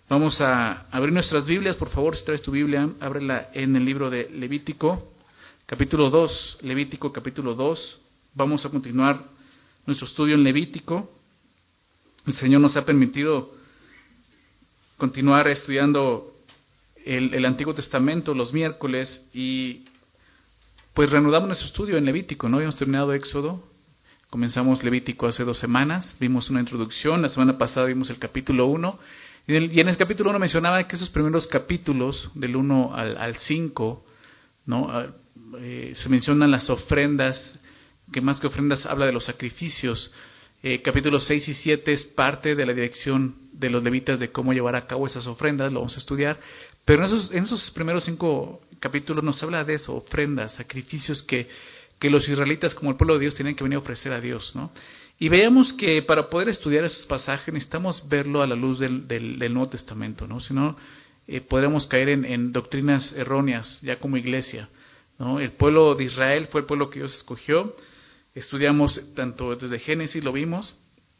Vamos a abrir nuestras Biblias, por favor, si traes tu Biblia, ábrela en el libro de Levítico, capítulo 2, Levítico capítulo 2. Vamos a continuar nuestro estudio en Levítico. El Señor nos ha permitido continuar estudiando el Antiguo Testamento los miércoles y pues reanudamos nuestro estudio en Levítico, ¿no? Habíamos terminado Éxodo, comenzamos Levítico hace 2 semanas, vimos una introducción, la semana pasada vimos el capítulo 1. Y en el capítulo 1 mencionaba que esos primeros capítulos, del 1 al 5, ¿no? Se mencionan las ofrendas, que más que ofrendas habla de los sacrificios. Capítulos 6 y 7 es parte de la dirección de los levitas de cómo llevar a cabo esas ofrendas, lo vamos a estudiar. Pero en esos primeros 5 capítulos nos habla de eso, ofrendas, sacrificios que los israelitas como el pueblo de Dios tienen que venir a ofrecer a Dios, ¿no? Y veamos que para poder estudiar esos pasajes necesitamos verlo a la luz del Nuevo Testamento, ¿no? Si no, podremos caer en doctrinas erróneas ya como iglesia, ¿no? El pueblo de Israel fue el pueblo que Dios escogió. Estudiamos tanto desde Génesis, lo vimos.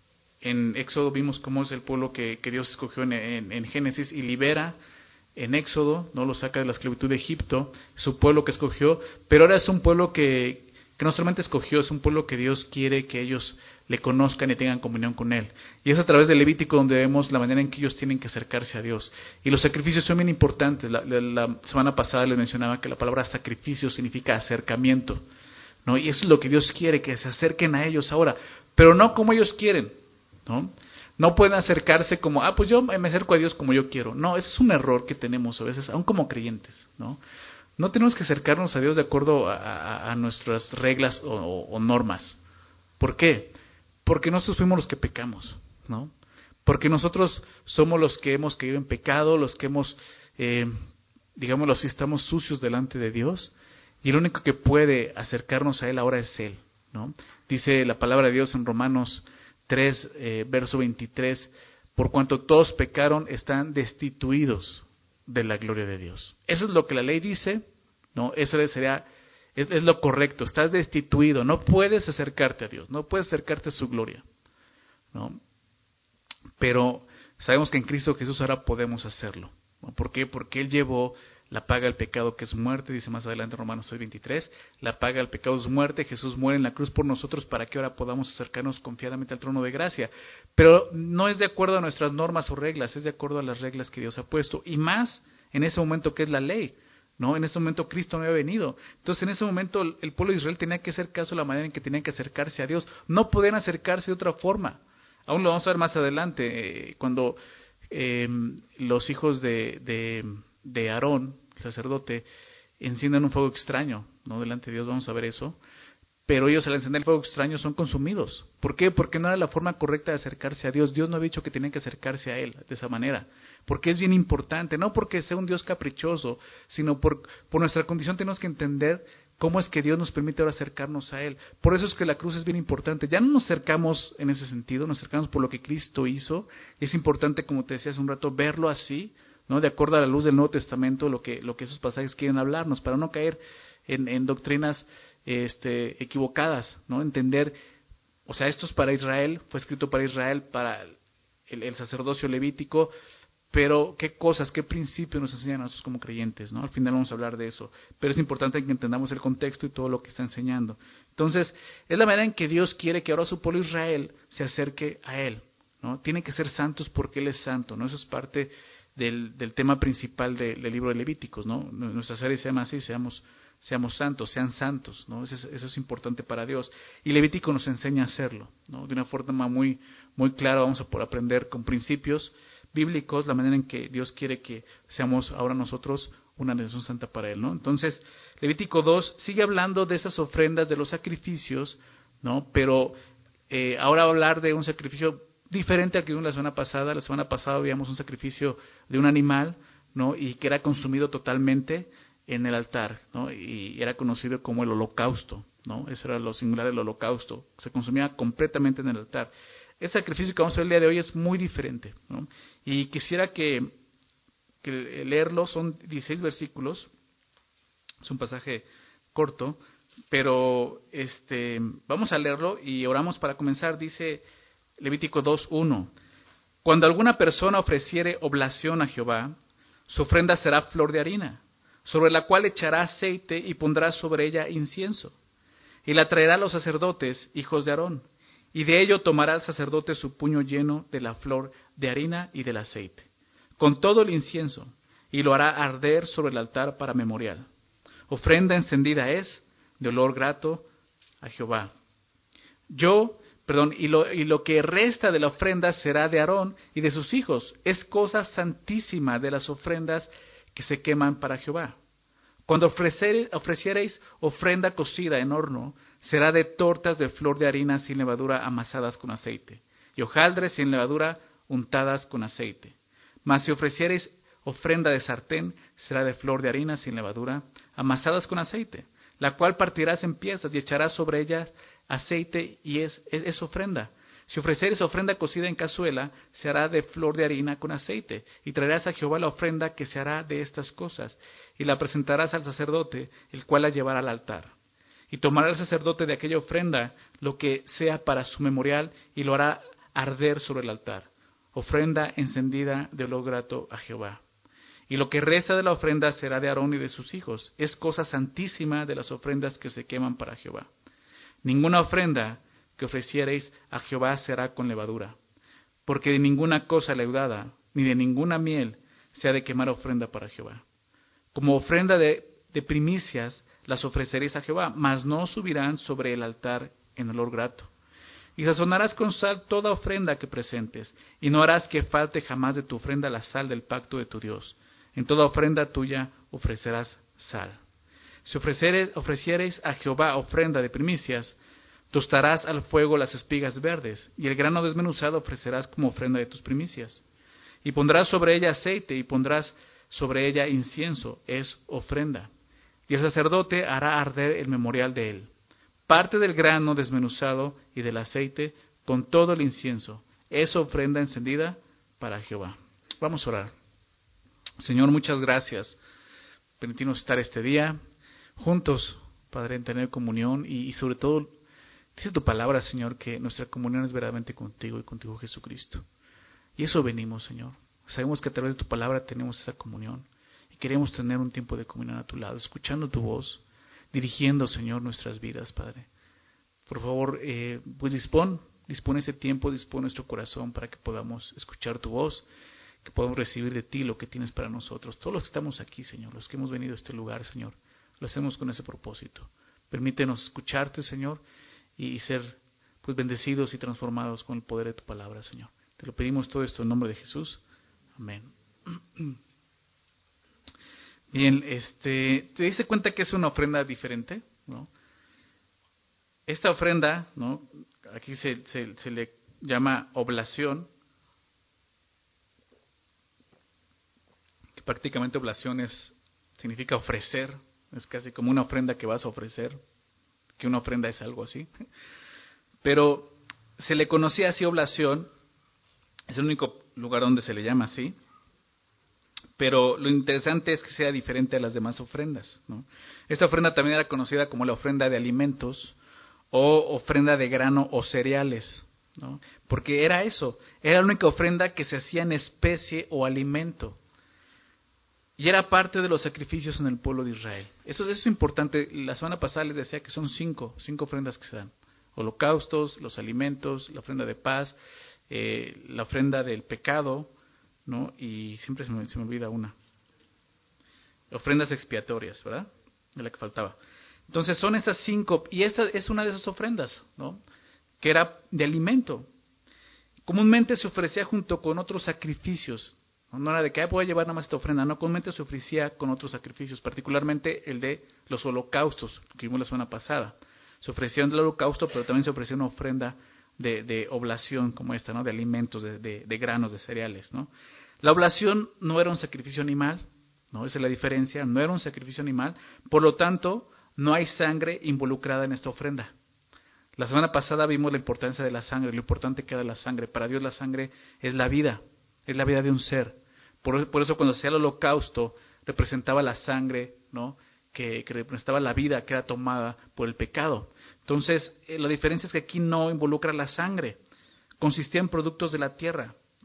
En Éxodo vimos cómo es el pueblo que Dios escogió en Génesis y libera en Éxodo, ¿no? Lo saca de la esclavitud de Egipto, su pueblo que escogió. Pero ahora es un pueblo que no solamente escogió, es un pueblo que Dios quiere que ellos le conozcan y tengan comunión con Él. Y es a través del Levítico donde vemos la manera en que ellos tienen que acercarse a Dios. Y los sacrificios son bien importantes. La semana pasada les mencionaba que la palabra sacrificio significa acercamiento, ¿no? Y eso es lo que Dios quiere, que se acerquen a ellos ahora, pero no como ellos quieren, ¿no? No pueden acercarse como, pues yo me acerco a Dios como yo quiero. No, ese es un error que tenemos a veces, aún como creyentes, ¿no? No tenemos que acercarnos a Dios de acuerdo a nuestras reglas o normas. ¿Por qué? Porque nosotros fuimos los que pecamos, ¿no? Porque nosotros somos los que hemos caído en pecado, los que hemos, digámoslo así, estamos sucios delante de Dios, y el único que puede acercarnos a Él ahora es Él, ¿no? Dice la palabra de Dios en Romanos 3, verso 23, por cuanto todos pecaron, están destituidos de la gloria de Dios. Eso es lo que la ley dice, ¿no? Eso sería... Es lo correcto, estás destituido, no puedes acercarte a Dios, no puedes acercarte a su gloria, ¿no? Pero sabemos que en Cristo Jesús ahora podemos hacerlo, ¿no? ¿Por qué? Porque Él llevó la paga del pecado, que es muerte, dice más adelante Romanos 6:23, la paga del pecado es muerte, Jesús muere en la cruz por nosotros para que ahora podamos acercarnos confiadamente al trono de gracia. Pero no es de acuerdo a nuestras normas o reglas, es de acuerdo a las reglas que Dios ha puesto, y más en ese momento que es la ley, ¿no? En ese momento Cristo no había venido. Entonces en ese momento el pueblo de Israel tenía que hacer caso a la manera en que tenían que acercarse a Dios. No podían acercarse de otra forma. Aún lo vamos a ver más adelante, cuando los hijos de Aarón, el sacerdote, encienden un fuego extraño, ¿no? Delante de Dios, vamos a ver eso. Pero ellos al encender el fuego extraño son consumidos. ¿Por qué? Porque no era la forma correcta de acercarse a Dios. Dios no había dicho que tenían que acercarse a Él de esa manera. Porque es bien importante, no porque sea un Dios caprichoso, sino por nuestra condición tenemos que entender cómo es que Dios nos permite ahora acercarnos a Él. Por eso es que la cruz es bien importante. Ya no nos acercamos en ese sentido, nos acercamos por lo que Cristo hizo. Y es importante, como te decía hace un rato, verlo así, ¿no? De acuerdo a la luz del Nuevo Testamento, lo que esos pasajes quieren hablarnos, para no caer en doctrinas equivocadas, ¿no? Entender, o sea, esto es para Israel, fue escrito para Israel, para el sacerdocio levítico, pero qué cosas, qué principios nos enseñan a nosotros como creyentes, ¿no? Al final vamos a hablar de eso, pero es importante que entendamos el contexto y todo lo que está enseñando. Entonces, es la manera en que Dios quiere que ahora su pueblo Israel se acerque a Él, ¿no? Tienen que ser santos porque Él es santo, ¿no? Eso es parte del tema principal del libro de Levíticos, ¿no? Nuestra serie se llama así, seamos santos, sean santos, ¿no? Eso es importante para Dios. Y Levítico nos enseña a hacerlo, ¿no? De una forma muy, muy clara. Vamos a poder aprender con principios bíblicos la manera en que Dios quiere que seamos ahora nosotros una nación santa para Él, ¿no? Entonces, Levítico 2 sigue hablando de esas ofrendas, de los sacrificios, ¿no? Pero ahora va a hablar de un sacrificio diferente al que vimos la semana pasada. La semana pasada veíamos un sacrificio de un animal, ¿no? Y que era consumido totalmente en el altar, ¿no? Y era conocido como el holocausto, ¿no? Eso era lo singular del holocausto, se consumía completamente en el altar. El sacrificio que vamos a ver el día de hoy es muy diferente, ¿no? Y quisiera que leerlo, son 16 versículos, es un pasaje corto, pero vamos a leerlo y oramos para comenzar. Dice Levítico 2:1: Cuando alguna persona ofreciere oblación a Jehová, su ofrenda será flor de harina, sobre la cual echará aceite y pondrá sobre ella incienso. Y la traerá a los sacerdotes, hijos de Aarón, y de ello tomará el sacerdote su puño lleno de la flor de harina y del aceite, con todo el incienso, y lo hará arder sobre el altar para memorial. Ofrenda encendida es de olor grato a Jehová. Y lo que resta de la ofrenda será de Aarón y de sus hijos. Es cosa santísima de las ofrendas que se queman para Jehová. Cuando ofreciereis ofrenda cocida en horno, será de tortas de flor de harina sin levadura amasadas con aceite, y hojaldres sin levadura untadas con aceite. Mas si ofreciereis ofrenda de sartén, será de flor de harina sin levadura amasadas con aceite, la cual partirás en piezas y echarás sobre ellas aceite, y es ofrenda. Si ofreceres ofrenda cocida en cazuela, se hará de flor de harina con aceite, y traerás a Jehová la ofrenda que se hará de estas cosas, y la presentarás al sacerdote, el cual la llevará al altar. Y tomará el sacerdote de aquella ofrenda lo que sea para su memorial, y lo hará arder sobre el altar, ofrenda encendida de olor grato a Jehová. Y lo que resta de la ofrenda será de Aarón y de sus hijos, es cosa santísima de las ofrendas que se queman para Jehová. Ninguna ofrenda que ofreciereis a Jehová será con levadura, porque de ninguna cosa leudada, ni de ninguna miel, se ha de quemar ofrenda para Jehová. Como ofrenda de primicias las ofreceréis a Jehová, mas no subirán sobre el altar en olor grato. Y sazonarás con sal toda ofrenda que presentes, y no harás que falte jamás de tu ofrenda la sal del pacto de tu Dios. En toda ofrenda tuya ofrecerás sal. Si ofreciereis a Jehová ofrenda de primicias, tostarás al fuego las espigas verdes, y el grano desmenuzado ofrecerás como ofrenda de tus primicias. Y pondrás sobre ella aceite, y pondrás sobre ella incienso, es ofrenda. Y el sacerdote hará arder el memorial de él. Parte del grano desmenuzado y del aceite, con todo el incienso, es ofrenda encendida para Jehová. Vamos a orar. Señor, muchas gracias. Permitirnos estar este día juntos, Padre, en tener comunión y sobre todo, dice tu palabra, Señor, que nuestra comunión es verdaderamente contigo y contigo, Jesucristo. Y eso venimos, Señor. Sabemos que a través de tu palabra tenemos esa comunión y queremos tener un tiempo de comunión a tu lado, escuchando tu voz, dirigiendo, Señor, nuestras vidas, Padre. Por favor, pues dispón ese tiempo, dispón nuestro corazón para que podamos escuchar tu voz, que podamos recibir de ti lo que tienes para nosotros. Todos los que estamos aquí, Señor, los que hemos venido a este lugar, Señor, lo hacemos con ese propósito. Permítenos escucharte, Señor, y ser pues bendecidos y transformados con el poder de tu palabra, Señor. Te lo pedimos todo esto en nombre de Jesús. Amén. Bien, ¿te diste cuenta que es una ofrenda diferente? ¿No? Esta ofrenda, ¿no? Aquí se le llama oblación, que prácticamente oblación significa ofrecer, es casi como una ofrenda que vas a ofrecer, que una ofrenda es algo así. Pero se le conocía así oblación, es el único lugar donde se le llama así, pero lo interesante es que sea diferente a las demás ofrendas, ¿no? Esta ofrenda también era conocida como la ofrenda de alimentos o ofrenda de grano o cereales, ¿no? Porque era eso, era la única ofrenda que se hacía en especie o alimento. Y era parte de los sacrificios en el pueblo de Israel. Eso es importante. La semana pasada les decía que son cinco ofrendas que se dan. Holocaustos, los alimentos, la ofrenda de paz, la ofrenda del pecado, ¿no? Y siempre se me olvida una. Ofrendas expiatorias, ¿verdad? De la que faltaba. Entonces son esas 5, y esta es una de esas ofrendas, ¿no? Que era de alimento. Comúnmente se ofrecía junto con otros sacrificios. No era de que voy a llevar nada más esta ofrenda, no, comúnmente se ofrecía con otros sacrificios, particularmente el de los holocaustos, que vimos la semana pasada. Se ofrecía el holocausto, pero también se ofrecía una ofrenda de oblación como esta, ¿no? De alimentos, de granos, de cereales, ¿no? La oblación no era un sacrificio animal, ¿no? Esa es la diferencia, no era un sacrificio animal, por lo tanto, no hay sangre involucrada en esta ofrenda. La semana pasada vimos la importancia de la sangre, lo importante que era la sangre. Para Dios la sangre es la vida de un ser. Por eso cuando se hacía el holocausto, representaba la sangre, ¿no? Que representaba la vida que era tomada por el pecado. Entonces, la diferencia es que aquí no involucra la sangre. Consistía en productos de la tierra,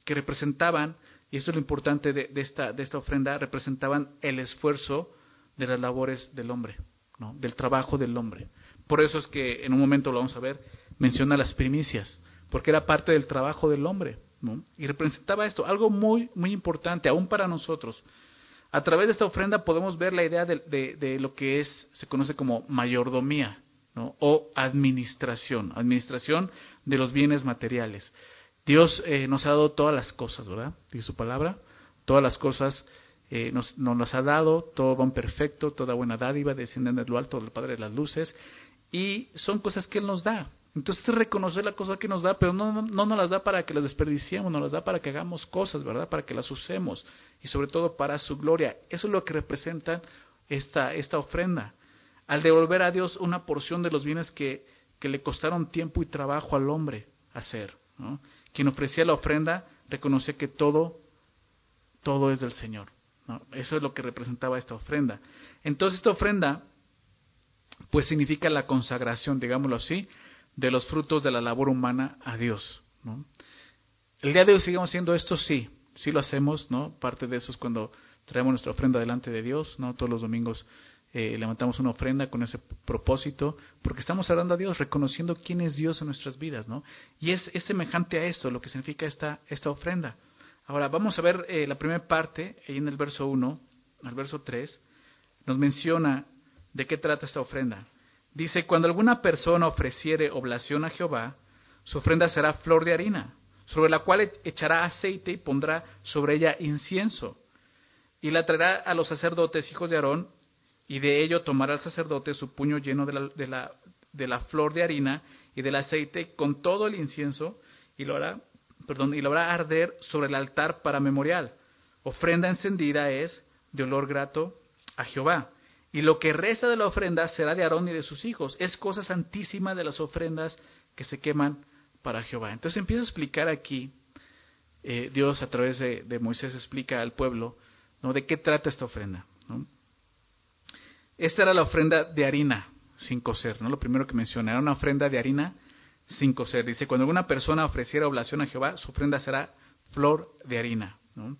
que representaban, y eso es lo importante de esta ofrenda, representaban el esfuerzo de las labores del hombre, ¿no? Del trabajo del hombre. Por eso es que en un momento lo vamos a ver, menciona las primicias, porque era parte del trabajo del hombre, ¿no? Y representaba esto, algo muy, muy importante, aún para nosotros. A través de esta ofrenda podemos ver la idea de lo que se conoce como mayordomía, ¿no? O administración de los bienes materiales. Dios nos ha dado todas las cosas, ¿verdad? Dice su palabra, todas las cosas nos las ha dado, todo don perfecto, toda buena dádiva desciende de lo alto del Padre de las luces, y son cosas que Él nos da. Entonces reconocer la cosa que nos da, pero no nos las da para que las desperdiciemos, nos las da para que hagamos cosas, ¿verdad? Para que las usemos, y sobre todo para su gloria. Eso es lo que representa esta ofrenda. Al devolver a Dios una porción de los bienes que le costaron tiempo y trabajo al hombre hacer, ¿no? Quien ofrecía la ofrenda reconocía que todo es del Señor, ¿no? Eso es lo que representaba esta ofrenda. Entonces esta ofrenda pues significa la consagración, digámoslo así, de los frutos de la labor humana a Dios, ¿no? El día de hoy seguimos haciendo esto, sí lo hacemos, ¿no? Parte de eso es cuando traemos nuestra ofrenda delante de Dios, ¿no? Todos los domingos levantamos una ofrenda con ese propósito, porque estamos orando a Dios, reconociendo quién es Dios en nuestras vidas, ¿no? Y es semejante a esto, lo que significa esta ofrenda. Ahora, vamos a ver la primera parte, ahí en el verso 1, al verso 3, nos menciona de qué trata esta ofrenda. Dice, cuando alguna persona ofreciere oblación a Jehová, su ofrenda será flor de harina, sobre la cual echará aceite y pondrá sobre ella incienso, y la traerá a los sacerdotes, hijos de Aarón, y de ello tomará el sacerdote su puño lleno de la flor de harina y del aceite con todo el incienso, y lo hará arder sobre el altar para memorial. Ofrenda encendida es de olor grato a Jehová. Y lo que resta de la ofrenda será de Aarón y de sus hijos. Es cosa santísima de las ofrendas que se queman para Jehová. Entonces empieza a explicar aquí, Dios a través de Moisés explica al pueblo, ¿no? De qué trata esta ofrenda, ¿no? Esta era la ofrenda de harina sin cocer, ¿no? Lo primero que menciona, era una ofrenda de harina sin cocer. Dice, cuando alguna persona ofreciera oblación a Jehová, su ofrenda será flor de harina, ¿no?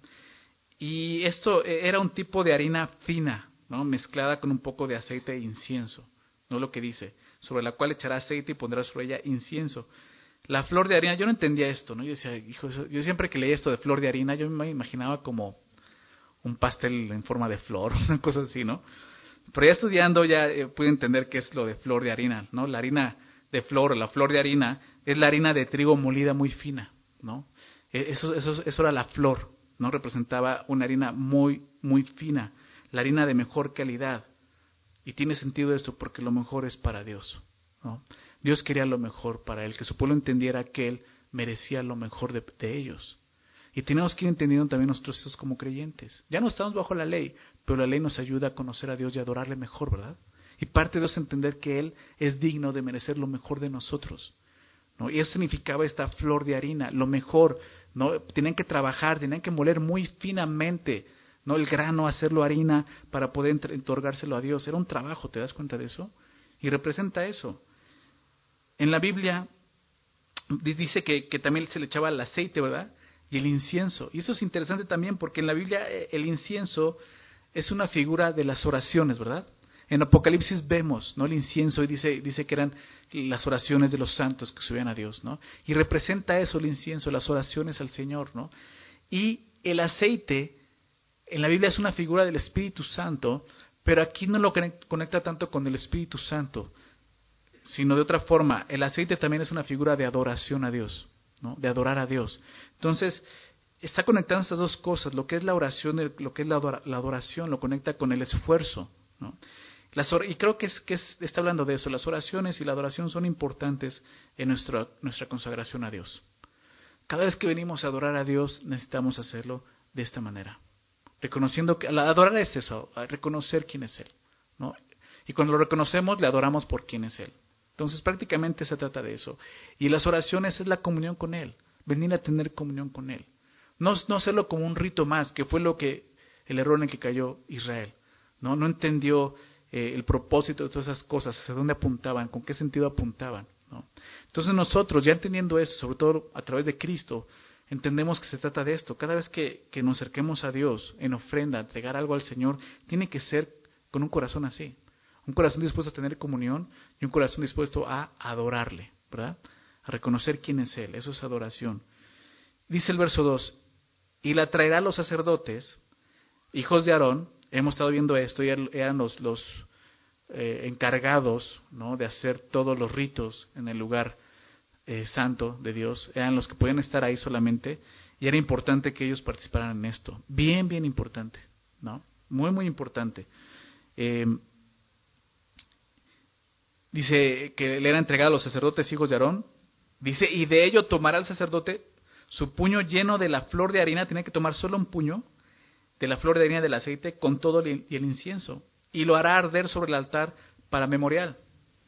Y esto era un tipo de harina fina, ¿no? Mezclada con un poco de aceite e incienso, ¿no? Lo que dice, sobre la cual echará aceite y pondrá sobre ella incienso. La flor de harina, yo no entendía esto, ¿no? Yo decía, hijo, yo siempre que leía esto de flor de harina, yo me imaginaba como un pastel en forma de flor, una cosa así, ¿no? Pero ya estudiando ya pude entender qué es lo de flor de harina, ¿no? La harina de flor, o la flor de harina, es la harina de trigo molida muy fina, ¿no? Eso era la flor, ¿no? Representaba una harina muy, muy fina, la harina de mejor calidad. Y tiene sentido esto porque lo mejor es para Dios, ¿no? Dios quería lo mejor para Él, que su pueblo entendiera que Él merecía lo mejor de ellos. Y tenemos que ir entendiendo también nosotros estos como creyentes. Ya no estamos bajo la ley, pero la ley nos ayuda a conocer a Dios y adorarle mejor, ¿verdad? Y parte de eso es entender que Él es digno de merecer lo mejor de nosotros, ¿no? Y eso significaba esta flor de harina, lo mejor, ¿no? Tenían que trabajar, tenían que moler muy finamente, ¿no? El grano, hacerlo harina para poder otorgárselo a Dios. Era un trabajo, ¿te das cuenta de eso? Y representa eso. En la Biblia dice que también se le echaba el aceite, ¿verdad? Y el incienso. Y eso es interesante también porque en la Biblia el incienso es una figura de las oraciones, ¿verdad? En Apocalipsis vemos, ¿no? El incienso, y dice que eran las oraciones de los santos que subían a Dios, ¿no? Y representa eso el incienso, las oraciones al Señor, ¿no? Y el aceite en la Biblia es una figura del Espíritu Santo, pero aquí no lo conecta tanto con el Espíritu Santo, sino de otra forma. El aceite también es una figura de adoración a Dios, ¿no? De adorar a Dios. Entonces, está conectando estas dos cosas, lo que es la oración, lo que es la adoración, lo conecta con el esfuerzo, ¿no? Y creo que está hablando de eso. Las oraciones y la adoración son importantes en nuestra consagración a Dios. Cada vez que venimos a adorar a Dios, necesitamos hacerlo de esta manera. Reconociendo que adorar es eso, reconocer quién es Él, ¿no? Y cuando lo reconocemos, le adoramos por quién es Él. Entonces, prácticamente se trata de eso. Y las oraciones es la comunión con Él, venir a tener comunión con Él. No hacerlo como un rito más, que fue el error en el que cayó Israel. No entendió el propósito de todas esas cosas, hacia dónde apuntaban, con qué sentido apuntaban, ¿no? Entonces nosotros, ya entendiendo eso, sobre todo a través de Cristo, entendemos que se trata de esto. Cada vez que nos acerquemos a Dios en ofrenda, a entregar algo al Señor, tiene que ser con un corazón así. Un corazón dispuesto a tener comunión y un corazón dispuesto a adorarle, ¿verdad? A reconocer quién es Él. Eso es adoración. Dice el verso 2, y la traerá a los sacerdotes, hijos de Aarón. Hemos estado viendo esto, y eran los encargados, ¿no?, de hacer todos los ritos en el lugar santo de Dios. Eran los que podían estar ahí solamente, y era importante que ellos participaran en esto. Bien, bien importante, ¿no? Muy, muy importante. Dice que le era entregado a los sacerdotes hijos de Aarón. Dice, y de ello tomará el sacerdote su puño lleno de la flor de harina. Tenía que tomar solo un puño de la flor de harina del aceite con todo y el incienso, y lo hará arder sobre el altar para memorial.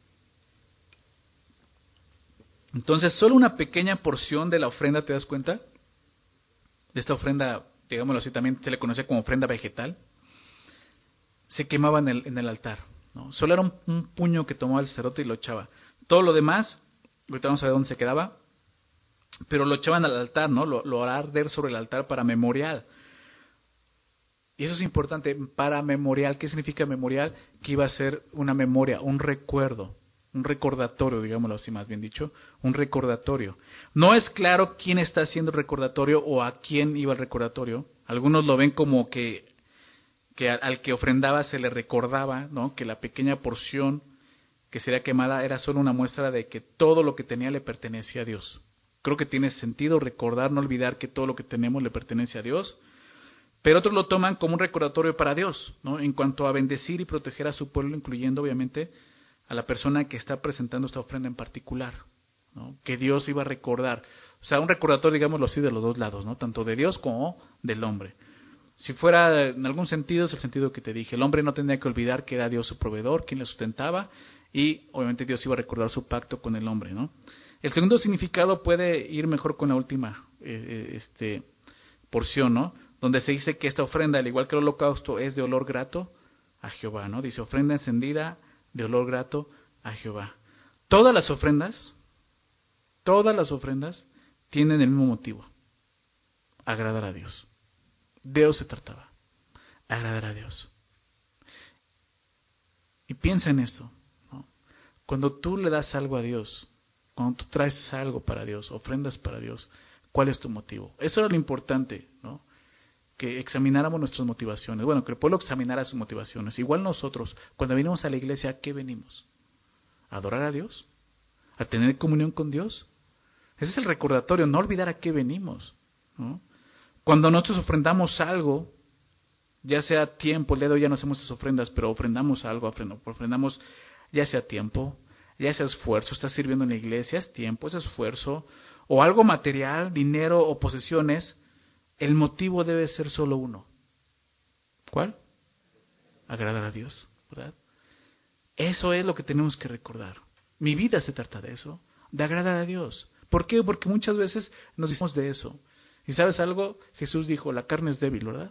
Entonces, solo una pequeña porción de la ofrenda, ¿te das cuenta? De esta ofrenda, digámoslo así, también se le conoce como ofrenda vegetal, se quemaba en el altar, ¿no? Solo era un puño que tomaba el sacerdote y lo echaba. Todo lo demás, ahorita vamos a ver dónde se quedaba, pero lo echaban al altar, ¿no? Lo hará arder sobre el altar para memorial. Y eso es importante, para memorial. ¿Qué significa memorial? Que iba a ser una memoria, un recuerdo, un recordatorio, digámoslo así, más bien dicho, un recordatorio. No es claro quién está haciendo el recordatorio o a quién iba el recordatorio. Algunos lo ven como que al que ofrendaba se le recordaba, ¿no?, que la pequeña porción que sería quemada era solo una muestra de que todo lo que tenía le pertenecía a Dios. Creo que tiene sentido recordar, no olvidar que todo lo que tenemos le pertenece a Dios. Pero otros lo toman como un recordatorio para Dios, ¿no?, en cuanto a bendecir y proteger a su pueblo, incluyendo obviamente a la persona que está presentando esta ofrenda en particular, ¿no?, que Dios iba a recordar. O sea, un recordatorio, digámoslo así, de los dos lados, ¿no?, tanto de Dios como del hombre. Si fuera en algún sentido, es el sentido que te dije. El hombre no tendría que olvidar que era Dios su proveedor, quien le sustentaba, y obviamente Dios iba a recordar su pacto con el hombre, ¿no? El segundo significado puede ir mejor con la última porción, ¿no?, donde se dice que esta ofrenda, al igual que el holocausto, es de olor grato a Jehová, ¿no? Dice, ofrenda encendida de olor grato a Jehová. Todas las ofrendas tienen el mismo motivo: agradar a Dios. De Dios se trataba, agradar a Dios. Y piensa en esto, ¿no? Cuando tú le das algo a Dios, cuando tú traes algo para Dios, ofrendas para Dios, ¿cuál es tu motivo? Eso era lo importante, ¿no?, que examináramos nuestras motivaciones. Bueno, que el pueblo examinara sus motivaciones. Igual nosotros, cuando venimos a la iglesia, ¿a qué venimos? ¿A adorar a Dios? ¿A tener comunión con Dios? Ese es el recordatorio, no olvidar a qué venimos, ¿no? Cuando nosotros ofrendamos algo, ya sea tiempo, el día de hoy ya no hacemos esas ofrendas, pero ofrendamos algo, ofrendamos ya sea tiempo, ya sea esfuerzo, estás sirviendo en la iglesia, es tiempo, es esfuerzo, o algo material, dinero o posesiones. El motivo debe ser solo uno. ¿Cuál? Agradar a Dios, ¿verdad? Eso es lo que tenemos que recordar. Mi vida se trata de eso, de agradar a Dios. ¿Por qué? Porque muchas veces nos decimos de eso. ¿Y sabes algo? Jesús dijo, la carne es débil, ¿verdad?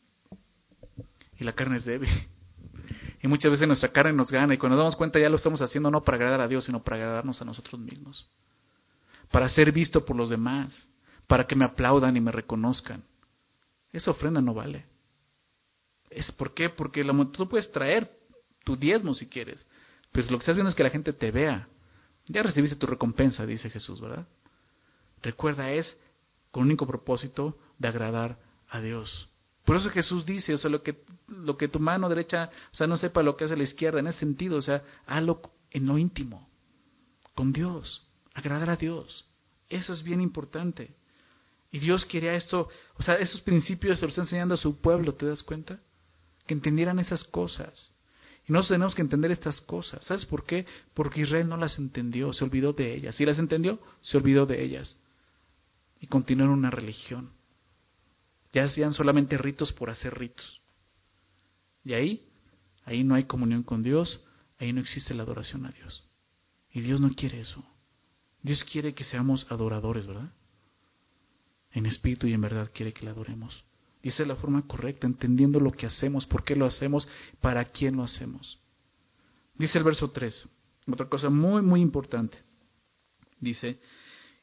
Y la carne es débil. Y muchas veces nuestra carne nos gana, y cuando nos damos cuenta ya lo estamos haciendo no para agradar a Dios, sino para agradarnos a nosotros mismos. Para ser visto por los demás, para que me aplaudan y me reconozcan. Esa ofrenda no vale. ¿Por qué? Porque tú puedes traer tu diezmo si quieres, pero lo que estás viendo es que la gente te vea. Ya recibiste tu recompensa, dice Jesús, ¿verdad? Recuerda, es con único propósito de agradar a Dios. Por eso Jesús dice, o sea, lo que tu mano derecha, o sea, no sepa lo que hace la izquierda, en ese sentido, o sea, hazlo en lo íntimo, con Dios, agradar a Dios. Eso es bien importante. Y Dios quería esto, o sea, esos principios se los está enseñando a su pueblo, ¿te das cuenta? Que entendieran esas cosas. Y nosotros tenemos que entender estas cosas. ¿Sabes por qué? Porque Israel no las entendió, se olvidó de ellas. Si las entendió, se olvidó de ellas. Y continuó en una religión. Ya hacían solamente ritos por hacer ritos. Y ahí no hay comunión con Dios, ahí no existe la adoración a Dios. Y Dios no quiere eso. Dios quiere que seamos adoradores, ¿verdad? En espíritu y en verdad quiere que le adoremos. Y esa es la forma correcta, entendiendo lo que hacemos, por qué lo hacemos, para quién lo hacemos. Dice el verso 3, otra cosa muy, muy importante. Dice,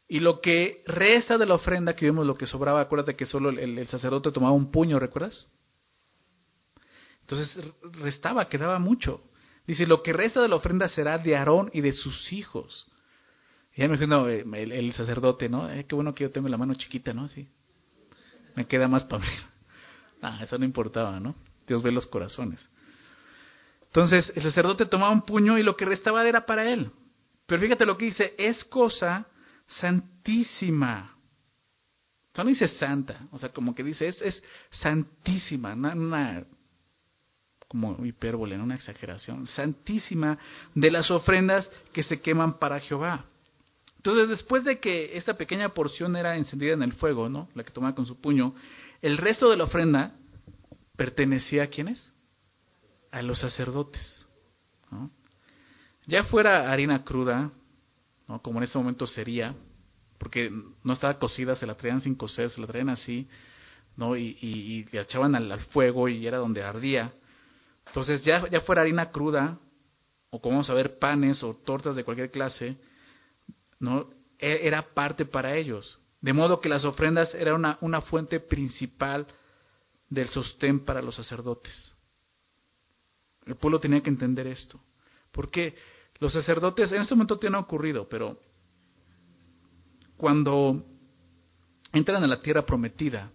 Y lo que resta de la ofrenda, que vimos lo que sobraba, acuérdate que solo el sacerdote tomaba un puño, ¿recuerdas? Entonces restaba, quedaba mucho. Dice, lo que resta de la ofrenda será de Aarón y de sus hijos. Y ya me imagino el sacerdote, ¿no? Qué bueno que yo tengo la mano chiquita, ¿no? Así. Me queda más para mí. Eso no importaba, ¿no? Dios ve los corazones. Entonces, el sacerdote tomaba un puño y lo que restaba era para él. Pero fíjate lo que dice, es cosa santísima. No dice santa, o sea, como que dice, es santísima, una como hipérbole, ¿no? Una exageración. Santísima de las ofrendas que se queman para Jehová. Entonces, después de que esta pequeña porción era encendida en el fuego, ¿no? La que tomaba con su puño, el resto de la ofrenda pertenecía a ¿quiénes? A los sacerdotes, ¿no? Ya fuera harina cruda, ¿no? Como en ese momento sería, porque no estaba cocida, se la traían sin cocer, se la traían así, ¿no? Y le echaban al fuego y era donde ardía. Entonces, ya fuera harina cruda, o como vamos a ver, panes o tortas de cualquier clase, ¿no? Era parte para ellos. De modo que las ofrendas eran una fuente principal del sostén para los sacerdotes. El pueblo tenía que entender esto. Porque los sacerdotes, en este momento tiene ocurrido, pero cuando entran a la tierra prometida,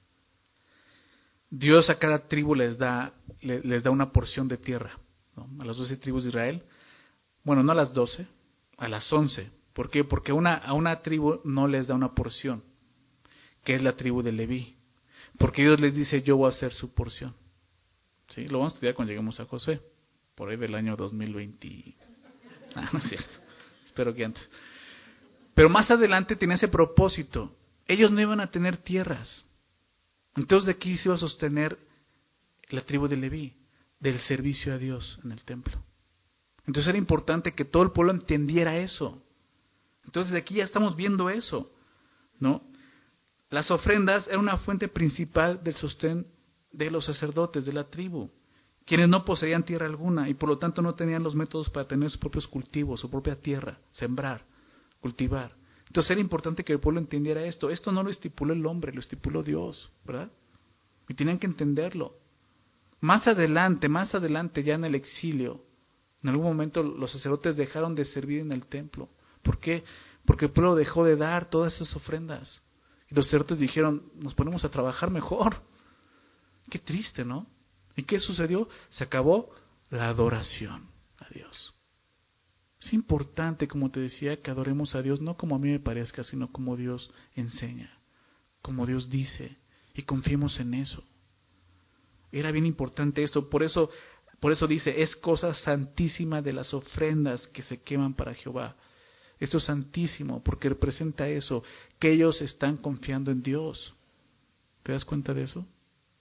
Dios a cada tribu les da una porción de tierra, ¿no? A las 12 tribus de Israel. Bueno, no a las 12, a las 11. ¿Por qué? Porque a una tribu no les da una porción, que es la tribu de Leví. Porque Dios les dice, yo voy a hacer su porción. ¿Sí? Lo vamos a estudiar cuando lleguemos a Josué, por ahí del año 2020. No es cierto. Espero que antes. Pero más adelante tenía ese propósito. Ellos no iban a tener tierras. Entonces de aquí se iba a sostener la tribu de Leví, del servicio a Dios en el templo. Entonces era importante que todo el pueblo entendiera eso. Entonces de aquí ya estamos viendo eso, ¿no? Las ofrendas eran una fuente principal del sostén de los sacerdotes de la tribu, quienes no poseían tierra alguna y por lo tanto no tenían los métodos para tener sus propios cultivos, su propia tierra, sembrar, cultivar. Entonces era importante que el pueblo entendiera esto. Esto no lo estipuló el hombre, lo estipuló Dios, ¿verdad? Y tenían que entenderlo. Más adelante, ya en el exilio, en algún momento los sacerdotes dejaron de servir en el templo. ¿Por qué? Porque el pueblo dejó de dar todas esas ofrendas. Y los sacerdotes dijeron, nos ponemos a trabajar mejor. Qué triste, ¿no? ¿Y qué sucedió? Se acabó la adoración a Dios. Es importante, como te decía, que adoremos a Dios no como a mí me parezca, sino como Dios enseña, como Dios dice, y confiemos en eso. Era bien importante esto, por eso dice, es cosa santísima de las ofrendas que se queman para Jehová. Esto es santísimo porque representa eso, que ellos están confiando en Dios. ¿Te das cuenta de eso?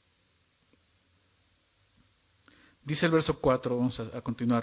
Dice el verso 4, vamos a continuar.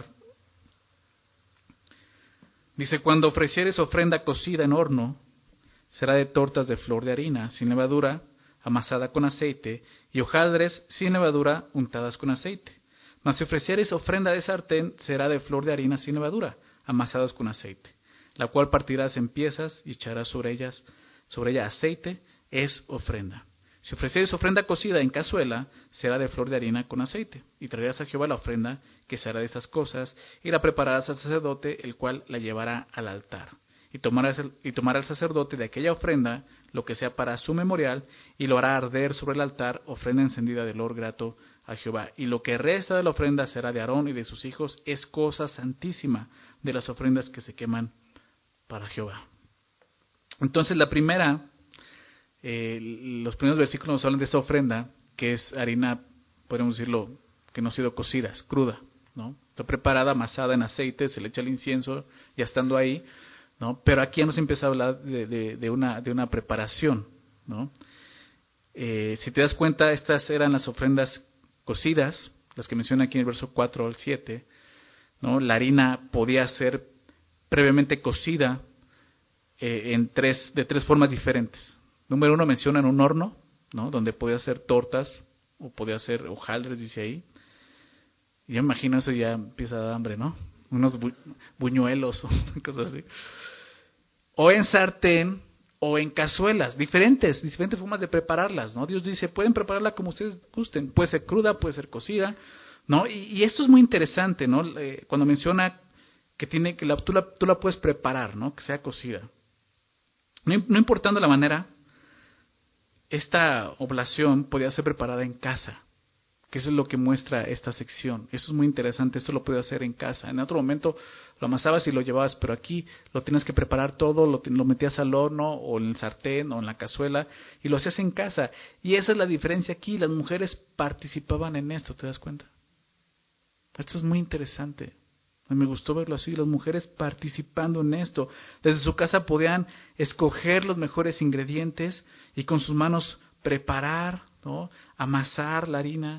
Dice, cuando ofrecieres ofrenda cocida en horno, será de tortas de flor de harina, sin levadura, amasada con aceite, y hojaldres sin levadura, untadas con aceite. Mas si ofrecieres ofrenda de sartén, será de flor de harina sin levadura, amasadas con aceite, la cual partirás en piezas y echarás sobre ella aceite, es ofrenda. Si ofrecieres ofrenda cocida en cazuela, será de flor de harina con aceite, y traerás a Jehová la ofrenda que será de estas cosas, y la prepararás al sacerdote, el cual la llevará al altar. Y tomará el sacerdote de aquella ofrenda lo que sea para su memorial, y lo hará arder sobre el altar, ofrenda encendida de olor grato a Jehová. Y lo que resta de la ofrenda será de Aarón y de sus hijos, es cosa santísima de las ofrendas que se queman para Jehová. Entonces los primeros versículos nos hablan de esta ofrenda, que es harina, podemos decirlo, que no ha sido cocida, es cruda, ¿no? Está preparada, amasada en aceite, se le echa el incienso, ya estando ahí, ¿no? Pero aquí ya nos empieza a hablar de una preparación, ¿no? Si te das cuenta, estas eran las ofrendas cocidas, las que menciona aquí en el verso 4 al 7, ¿no? La harina podía ser previamente cocida de tres formas diferentes. Número 1 menciona en un horno, ¿no? Donde podía hacer tortas o podía hacer hojaldres, dice ahí. Y yo me imagino eso, ya empieza a dar hambre, ¿no? Unos buñuelos o cosas así. o en sartén, o en cazuelas, diferentes formas de prepararlas, ¿no? Dios dice, pueden prepararla como ustedes gusten, puede ser cruda, puede ser cocida, ¿no? Y esto es muy interesante, ¿no? Cuando menciona que tú la puedes preparar, ¿no? Que sea cocida. No importando la manera, esta oblación podía ser preparada en casa, que eso es lo que muestra esta sección. Eso es muy interesante, esto lo puedes hacer en casa. En otro momento lo amasabas y lo llevabas, pero aquí lo tienes que preparar todo, lo metías al horno o en el sartén o en la cazuela y lo hacías en casa. Y esa es la diferencia aquí, las mujeres participaban en esto, ¿te das cuenta? Esto es muy interesante. Me gustó verlo así, las mujeres participando en esto. Desde su casa podían escoger los mejores ingredientes y con sus manos preparar, ¿no? Amasar la harina.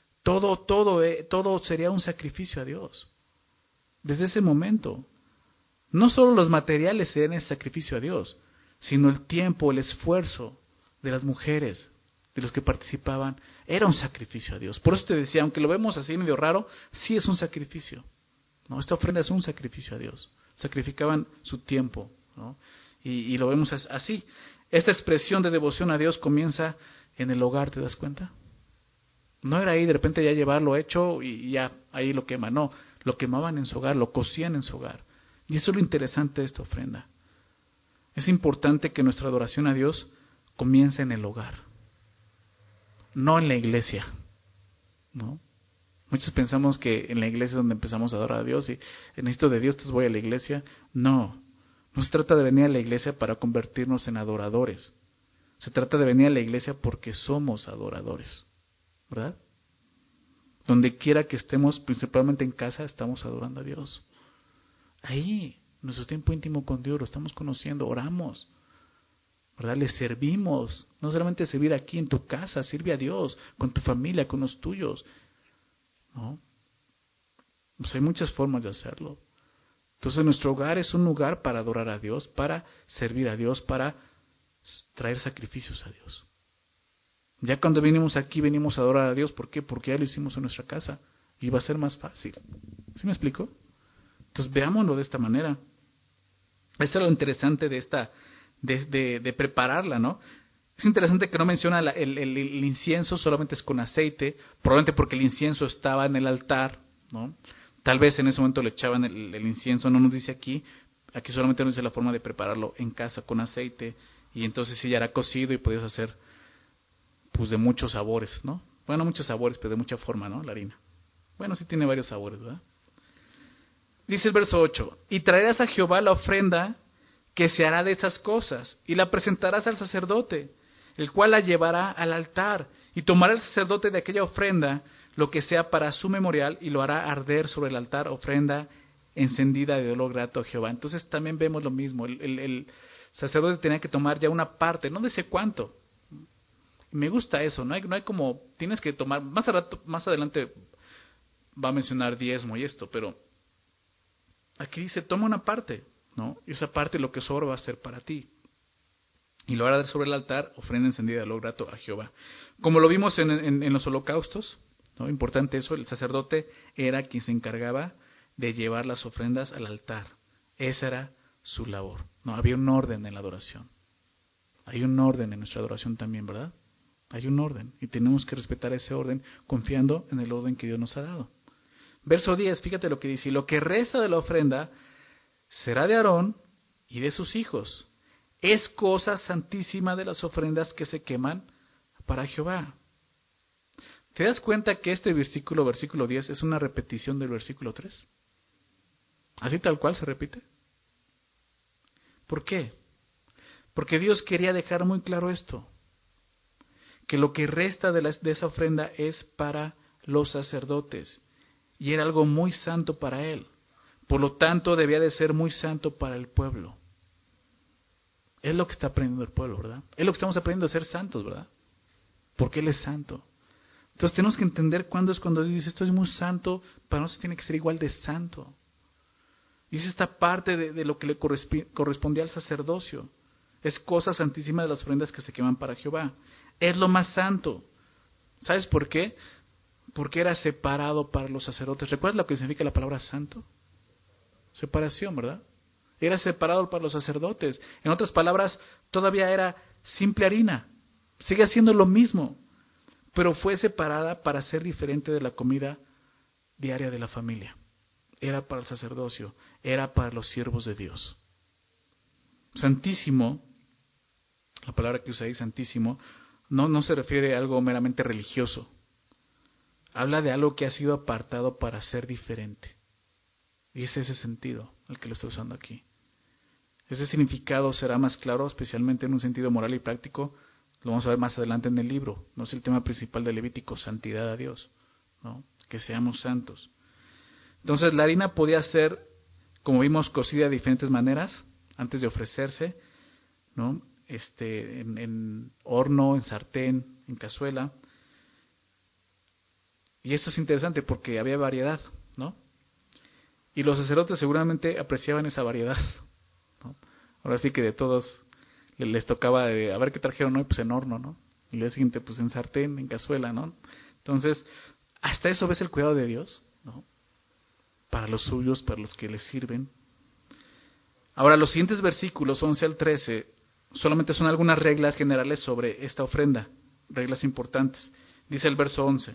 Todo sería un sacrificio a Dios. Desde ese momento, no solo los materiales serían el sacrificio a Dios, sino el tiempo, el esfuerzo de las mujeres, de los que participaban, era un sacrificio a Dios. Por eso te decía, aunque lo vemos así medio raro, sí es un sacrificio. ¿No? Esta ofrenda es un sacrificio a Dios. Sacrificaban su tiempo, ¿no? Y lo vemos así. Esta expresión de devoción a Dios comienza en el hogar, ¿te das cuenta? No era ahí de repente ya llevarlo hecho y ya ahí lo queman, no. Lo quemaban en su hogar, lo cocían en su hogar. Y eso es lo interesante de esta ofrenda. Es importante que nuestra adoración a Dios comience en el hogar, no en la iglesia, ¿no? Muchos pensamos que en la iglesia es donde empezamos a adorar a Dios y necesito de Dios, entonces voy a la iglesia. No se trata de venir a la iglesia para convertirnos en adoradores. Se trata de venir a la iglesia porque somos adoradores, ¿verdad? Donde quiera que estemos, principalmente en casa, estamos adorando a Dios. Ahí, nuestro tiempo íntimo con Dios, lo estamos conociendo, oramos, ¿verdad? Le servimos. No solamente servir aquí en tu casa, sirve a Dios, con tu familia, con los tuyos, ¿no? Pues hay muchas formas de hacerlo. Entonces nuestro hogar es un lugar para adorar a Dios, para servir a Dios, para traer sacrificios a Dios. Ya cuando venimos aquí, venimos a adorar a Dios. ¿Por qué? Porque ya lo hicimos en nuestra casa y va a ser más fácil. ¿Sí me explico? Entonces veámoslo de esta manera. Eso es lo interesante de esta, de prepararla, ¿no? Es interesante que no menciona el incienso, solamente es con aceite, probablemente porque el incienso estaba en el altar, ¿no? Tal vez en ese momento le echaban el incienso, no nos dice aquí solamente nos dice la forma de prepararlo en casa con aceite, y entonces sí ya era cocido y podías hacer pues de muchos sabores, ¿no? Bueno, muchos sabores, pero de mucha forma, ¿no? La harina. Bueno, sí tiene varios sabores, ¿verdad? Dice el verso 8, y traerás a Jehová la ofrenda que se hará de estas cosas, y la presentarás al sacerdote, el cual la llevará al altar, y tomará el sacerdote de aquella ofrenda lo que sea para su memorial, y lo hará arder sobre el altar, ofrenda encendida de olor grato a Jehová. Entonces también vemos lo mismo, el sacerdote tenía que tomar ya una parte, no sé cuánto. Me gusta eso, no hay como, tienes que tomar, más adelante va a mencionar diezmo y esto, pero aquí dice, toma una parte, ¿no? Y esa parte lo que sobra va a ser para ti. Y lo hará sobre el altar, ofrenda encendida de olor grato a Jehová. Como lo vimos en los holocaustos, ¿no? Importante eso, el sacerdote era quien se encargaba de llevar las ofrendas al altar. Esa era su labor. No, había un orden en la adoración. Hay un orden en nuestra adoración también, ¿verdad? Hay un orden y tenemos que respetar ese orden confiando en el orden que Dios nos ha dado. Verso 10, fíjate lo que dice, y lo que resta de la ofrenda será de Aarón y de sus hijos. Es cosa santísima de las ofrendas que se queman para Jehová. ¿Te das cuenta que este versículo 10, es una repetición del versículo 3? Así tal cual se repite. ¿Por qué? Porque Dios quería dejar muy claro esto, que lo que resta de esa ofrenda es para los sacerdotes, y era algo muy santo para Él. Por lo tanto, debía de ser muy santo para el pueblo. Es lo que está aprendiendo el pueblo, ¿verdad? Es lo que estamos aprendiendo a ser santos, ¿verdad? Porque Él es santo. Entonces tenemos que entender cuándo Dios dice, esto es muy santo, para nosotros tiene que ser igual de santo. Y es esta parte de lo que le correspondía al sacerdocio. Es cosa santísima de las ofrendas que se queman para Jehová. Es lo más santo. ¿Sabes por qué? Porque era separado para los sacerdotes. ¿Recuerdas lo que significa la palabra santo? Separación, ¿verdad? Era separado para los sacerdotes. En otras palabras, todavía era simple harina. Sigue haciendo lo mismo, pero fue separada para ser diferente de la comida diaria de la familia. Era para el sacerdocio, era para los siervos de Dios. Santísimo, la palabra que usa ahí, santísimo, no se refiere a algo meramente religioso. Habla de algo que ha sido apartado para ser diferente. Y es ese sentido el que lo está usando aquí. Ese significado será más claro, especialmente en un sentido moral y práctico. Lo vamos a ver más adelante en el libro. No es el tema principal de Levítico, santidad a Dios, ¿no? Que seamos santos. Entonces la harina podía ser, como vimos, cocida de diferentes maneras antes de ofrecerse, ¿no? En horno, en sartén, en cazuela. Y esto es interesante porque había variedad, ¿no? Y los sacerdotes seguramente apreciaban esa variedad, ¿no? Ahora sí que de todos les tocaba a ver qué trajeron hoy, pues en horno, ¿no? Y el día siguiente, pues en sartén, en cazuela, ¿no? Entonces, hasta eso ves el cuidado de Dios, ¿no? Para los suyos, para los que les sirven. Ahora, los siguientes versículos, 11 al 13, solamente son algunas reglas generales sobre esta ofrenda, reglas importantes. Dice el verso 11: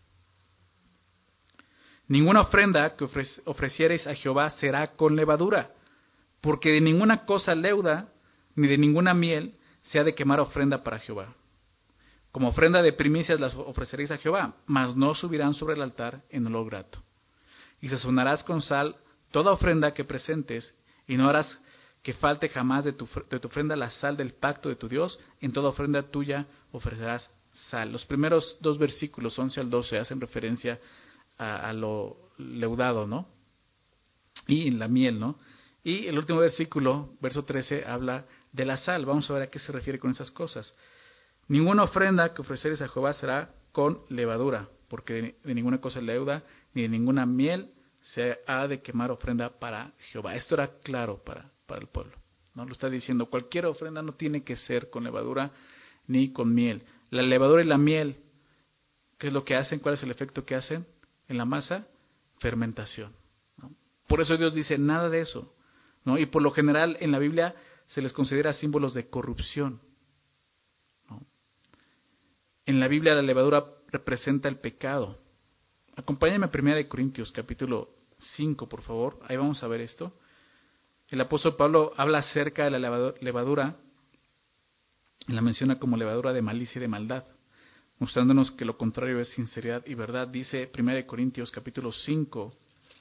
ninguna ofrenda que ofreciereis a Jehová será con levadura, porque de ninguna cosa leuda, ni de ninguna miel, se ha de quemar ofrenda para Jehová. Como ofrenda de primicias las ofreceréis a Jehová, mas no subirán sobre el altar en olor grato. Y sazonarás con sal toda ofrenda que presentes, y no harás que falte jamás de tu ofrenda la sal del pacto de tu Dios. En toda ofrenda tuya ofrecerás sal. Los primeros dos versículos, 11 al 12, hacen referencia a lo leudado, ¿no? Y la miel, ¿no? Y el último versículo, verso 13, habla de la sal. Vamos a ver a qué se refiere con esas cosas. Ninguna ofrenda que ofreceres a Jehová será con levadura, porque de ninguna cosa leuda, ni de ninguna miel se ha de quemar ofrenda para Jehová. Esto era claro para el pueblo, ¿no? Lo está diciendo, cualquier ofrenda no tiene que ser con levadura ni con miel. La levadura y la miel, ¿qué es lo que hacen? ¿Cuál es el efecto que hacen en la masa? Fermentación, ¿no? Por eso Dios dice, nada de eso, ¿no? Y por lo general en la Biblia se les considera símbolos de corrupción, ¿no? En la Biblia la levadura representa el pecado. Acompáñame a 1 Corintios capítulo 5, por favor. Ahí vamos a ver esto. El apóstol Pablo habla acerca de la levadura y la menciona como levadura de malicia y de maldad, mostrándonos que lo contrario es sinceridad y verdad. Dice 1 Corintios capítulo 5,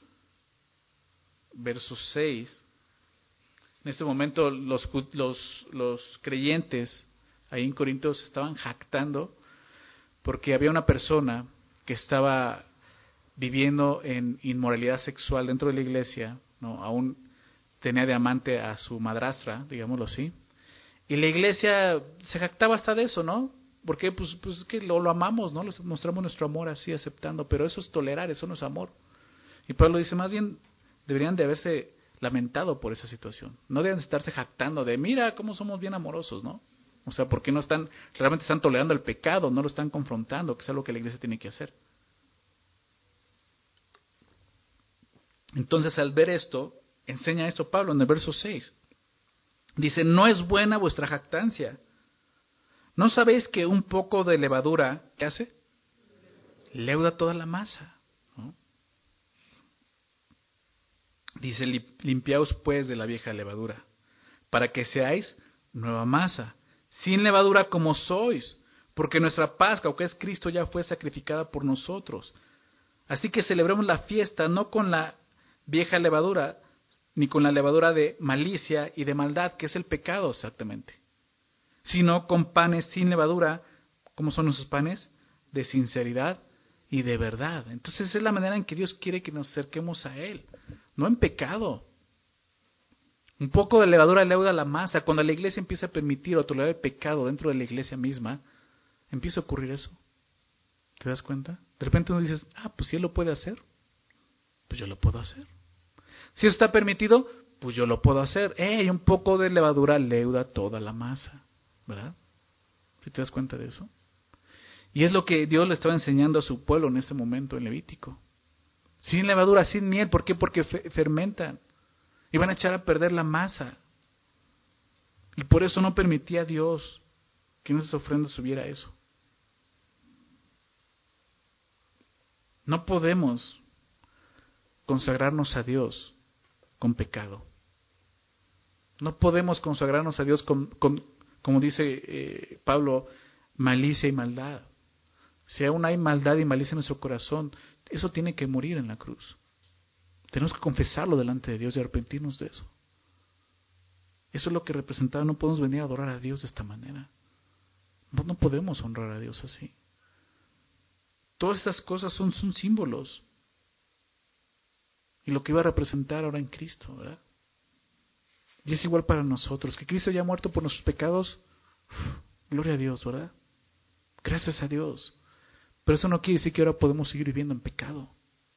verso 6. En este momento los creyentes ahí en Corintios estaban jactando porque había una persona que estaba viviendo en inmoralidad sexual dentro de la iglesia, ¿no? Aún tenía de amante a su madrastra, digámoslo así. Y la iglesia se jactaba hasta de eso, ¿no? Porque pues es que lo amamos, ¿no? Les mostramos nuestro amor así, aceptando, pero eso es tolerar, eso no es amor. Y Pablo dice, más bien deberían de haberse lamentado por esa situación. No deben de estarse jactando de, mira cómo somos bien amorosos, ¿no? O sea, porque no están, realmente están tolerando el pecado, no lo están confrontando, que es algo que la iglesia tiene que hacer. Entonces, al ver esto, enseña esto Pablo en el verso 6. Dice, no es buena vuestra jactancia. ¿No sabéis que un poco de levadura, ¿qué hace? Leuda toda la masa, ¿no? Dice, limpiaos pues de la vieja levadura, para que seáis nueva masa, sin levadura como sois, porque nuestra Pascua, que es Cristo, ya fue sacrificada por nosotros. Así que celebremos la fiesta no con la vieja levadura, ni con la levadura de malicia y de maldad, que es el pecado exactamente, sino con panes sin levadura. ¿Cómo son nuestros panes? De sinceridad y de verdad. Entonces es la manera en que Dios quiere que nos acerquemos a Él, no en pecado. Un poco de levadura leuda la masa. Cuando la iglesia empieza a permitir o tolerar el pecado dentro de la iglesia misma, empieza a ocurrir eso. ¿Te das cuenta? De repente uno dices, pues si Él lo puede hacer, pues yo lo puedo hacer. Si eso está permitido, pues yo lo puedo hacer. Un poco de levadura leuda toda la masa, ¿verdad? ¿Sí te das cuenta de eso? Y es lo que Dios le estaba enseñando a su pueblo en este momento en Levítico. Sin levadura, sin miel. ¿Por qué? Porque fermentan. Iban a echar a perder la masa. Y por eso no permitía a Dios que en esas ofrendas hubiera eso. No podemos consagrarnos a Dios con pecado. No podemos consagrarnos a Dios con como dice Pablo, malicia y maldad. Si aún hay maldad y malicia en nuestro corazón, eso tiene que morir en la cruz. Tenemos que confesarlo delante de Dios y arrepentirnos de eso. Eso es lo que representaba. No podemos venir a adorar a Dios de esta manera. No podemos honrar a Dios así. Todas estas cosas son símbolos. Y lo que iba a representar ahora en Cristo, ¿verdad? Y es igual para nosotros. Que Cristo haya muerto por nuestros pecados, gloria a Dios, ¿verdad? Gracias a Dios. Pero eso no quiere decir que ahora podemos seguir viviendo en pecado.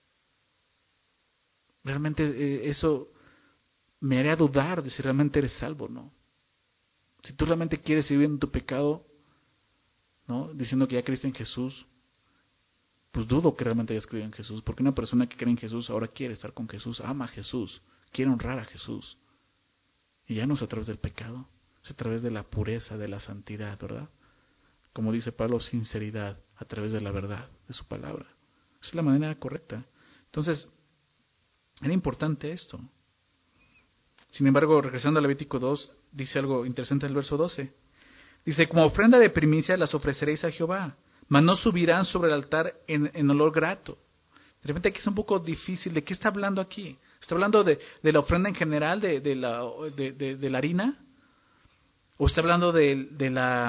Realmente eso me haría dudar de si realmente eres salvo o no. Si tú realmente quieres seguir viviendo en tu pecado, ¿no? Diciendo que ya creíste en Jesús, pues dudo que realmente hayas creído en Jesús, porque una persona que cree en Jesús ahora quiere estar con Jesús, ama a Jesús, quiere honrar a Jesús. Y ya no es a través del pecado, es a través de la pureza, de la santidad, ¿verdad? Como dice Pablo, sinceridad, a través de la verdad, de su palabra. Esa es la manera correcta. Entonces, era importante esto. Sin embargo, regresando a Levítico 2, dice algo interesante en el verso 12. Dice, como ofrenda de primicia las ofreceréis a Jehová, mas no subirán sobre el altar en olor grato. De repente aquí es un poco difícil. ¿De qué está hablando aquí? ¿Está hablando de la ofrenda en general, de la harina? ¿O está hablando de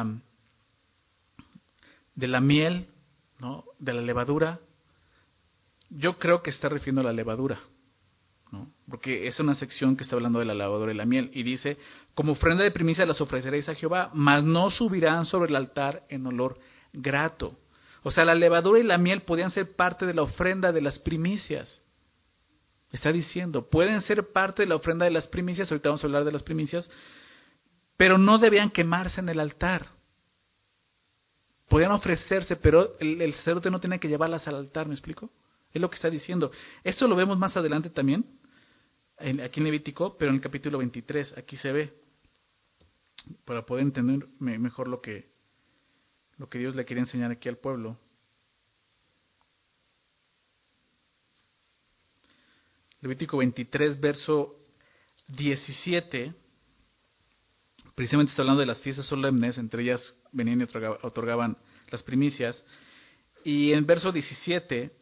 la miel, ¿no? De la levadura? Yo creo que está refiriendo a la levadura, ¿no? Porque es una sección que está hablando de la levadura y la miel. Y dice, como ofrenda de primicia las ofreceréis a Jehová, mas no subirán sobre el altar en olor grato. O sea, la levadura y la miel podían ser parte de la ofrenda de las primicias. Está diciendo, pueden ser parte de la ofrenda de las primicias, ahorita vamos a hablar de las primicias, pero no debían quemarse en el altar. Podían ofrecerse, pero el sacerdote no tenía que llevarlas al altar, ¿me explico? Es lo que está diciendo. Esto lo vemos más adelante también, aquí en Levítico, pero en el capítulo 23, aquí se ve, para poder entender mejor lo que Dios le quería enseñar aquí al pueblo. Levítico 23, verso 17, precisamente está hablando de las fiestas solemnes, entre ellas venían y otorgaban las primicias. Y en verso 17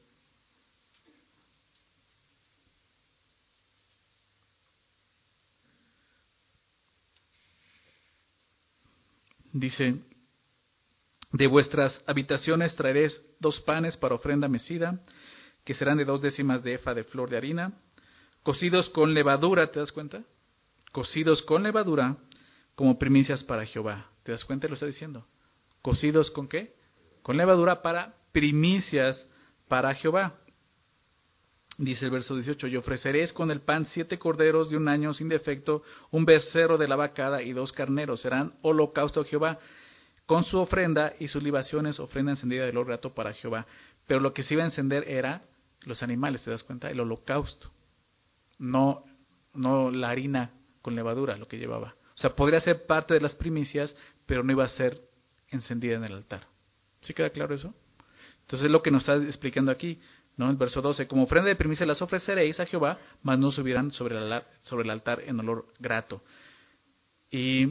dice, de vuestras habitaciones traeréis 2 panes para ofrenda mecida, que serán de 2 décimas de efa de flor de harina, cocidos con levadura, ¿te das cuenta? Cocidos con levadura como primicias para Jehová. ¿Te das cuenta? Lo está diciendo. ¿Cocidos con qué? Con levadura para primicias para Jehová. Dice el verso 18, y ofreceréis con el pan 7 corderos de 1 año sin defecto, 1 becerro de la vacada y 2 carneros. Serán holocausto a Jehová, con su ofrenda y sus libaciones, ofrenda encendida de olor grato para Jehová. Pero lo que se iba a encender era los animales, ¿te das cuenta? El holocausto. No la harina con levadura, lo que llevaba. O sea, podría ser parte de las primicias, pero no iba a ser encendida en el altar. ¿Sí queda claro eso? Entonces es lo que nos está explicando aquí, ¿no? El verso 12, como ofrenda de primicias las ofreceréis a Jehová, mas no subirán sobre el altar en olor grato. Y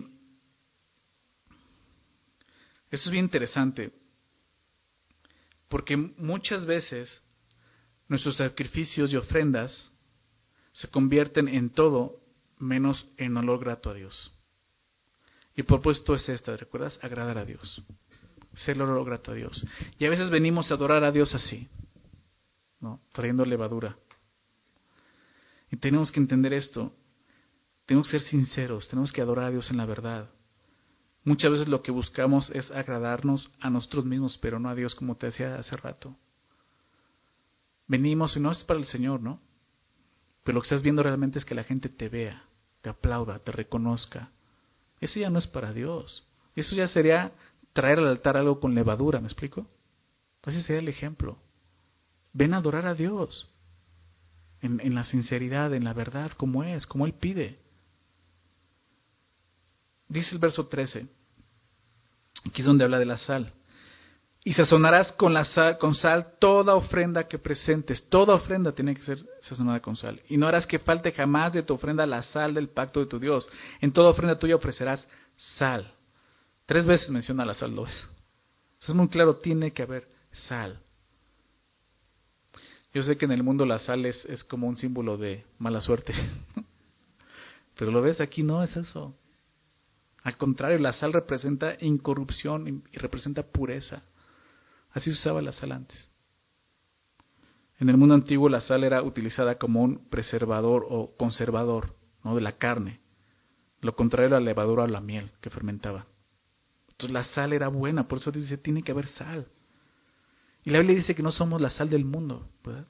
eso es bien interesante, porque muchas veces nuestros sacrificios y ofrendas se convierten en todo menos en olor grato a Dios. Y el propósito es esta, ¿recuerdas? Agradar a Dios. Ser el olor grato a Dios. Y a veces venimos a adorar a Dios así, ¿no? Trayendo levadura. Y tenemos que entender esto. Tenemos que ser sinceros, tenemos que adorar a Dios en la verdad. Muchas veces lo que buscamos es agradarnos a nosotros mismos, pero no a Dios, como te decía hace rato. Venimos y no es para el Señor, ¿no? Pero lo que estás viendo realmente es que la gente te vea, te aplauda, te reconozca. Eso ya no es para Dios. Eso ya sería traer al altar algo con levadura, ¿me explico? Ese sería el ejemplo. Ven a adorar a Dios. en la sinceridad, en la verdad, como es, como Él pide. Dice el verso 13, aquí es donde habla de la sal. Y sazonarás con sal toda ofrenda que presentes. Toda ofrenda tiene que ser sazonada con sal. Y no harás que falte jamás de tu ofrenda la sal del pacto de tu Dios. En toda ofrenda tuya ofrecerás sal. 3 veces menciona la sal, ¿lo ves? Eso es muy claro, tiene que haber sal. Yo sé que en el mundo la sal es como un símbolo de mala suerte. Pero lo ves, aquí no es eso. Al contrario, la sal representa incorrupción y representa pureza. Así se usaba la sal antes. En el mundo antiguo la sal era utilizada como un preservador o conservador, ¿no?, de la carne. Lo contrario a la levadura o la miel que fermentaba. Entonces la sal era buena, por eso dice, tiene que haber sal. Y la Biblia dice que no somos la sal del mundo, ¿verdad?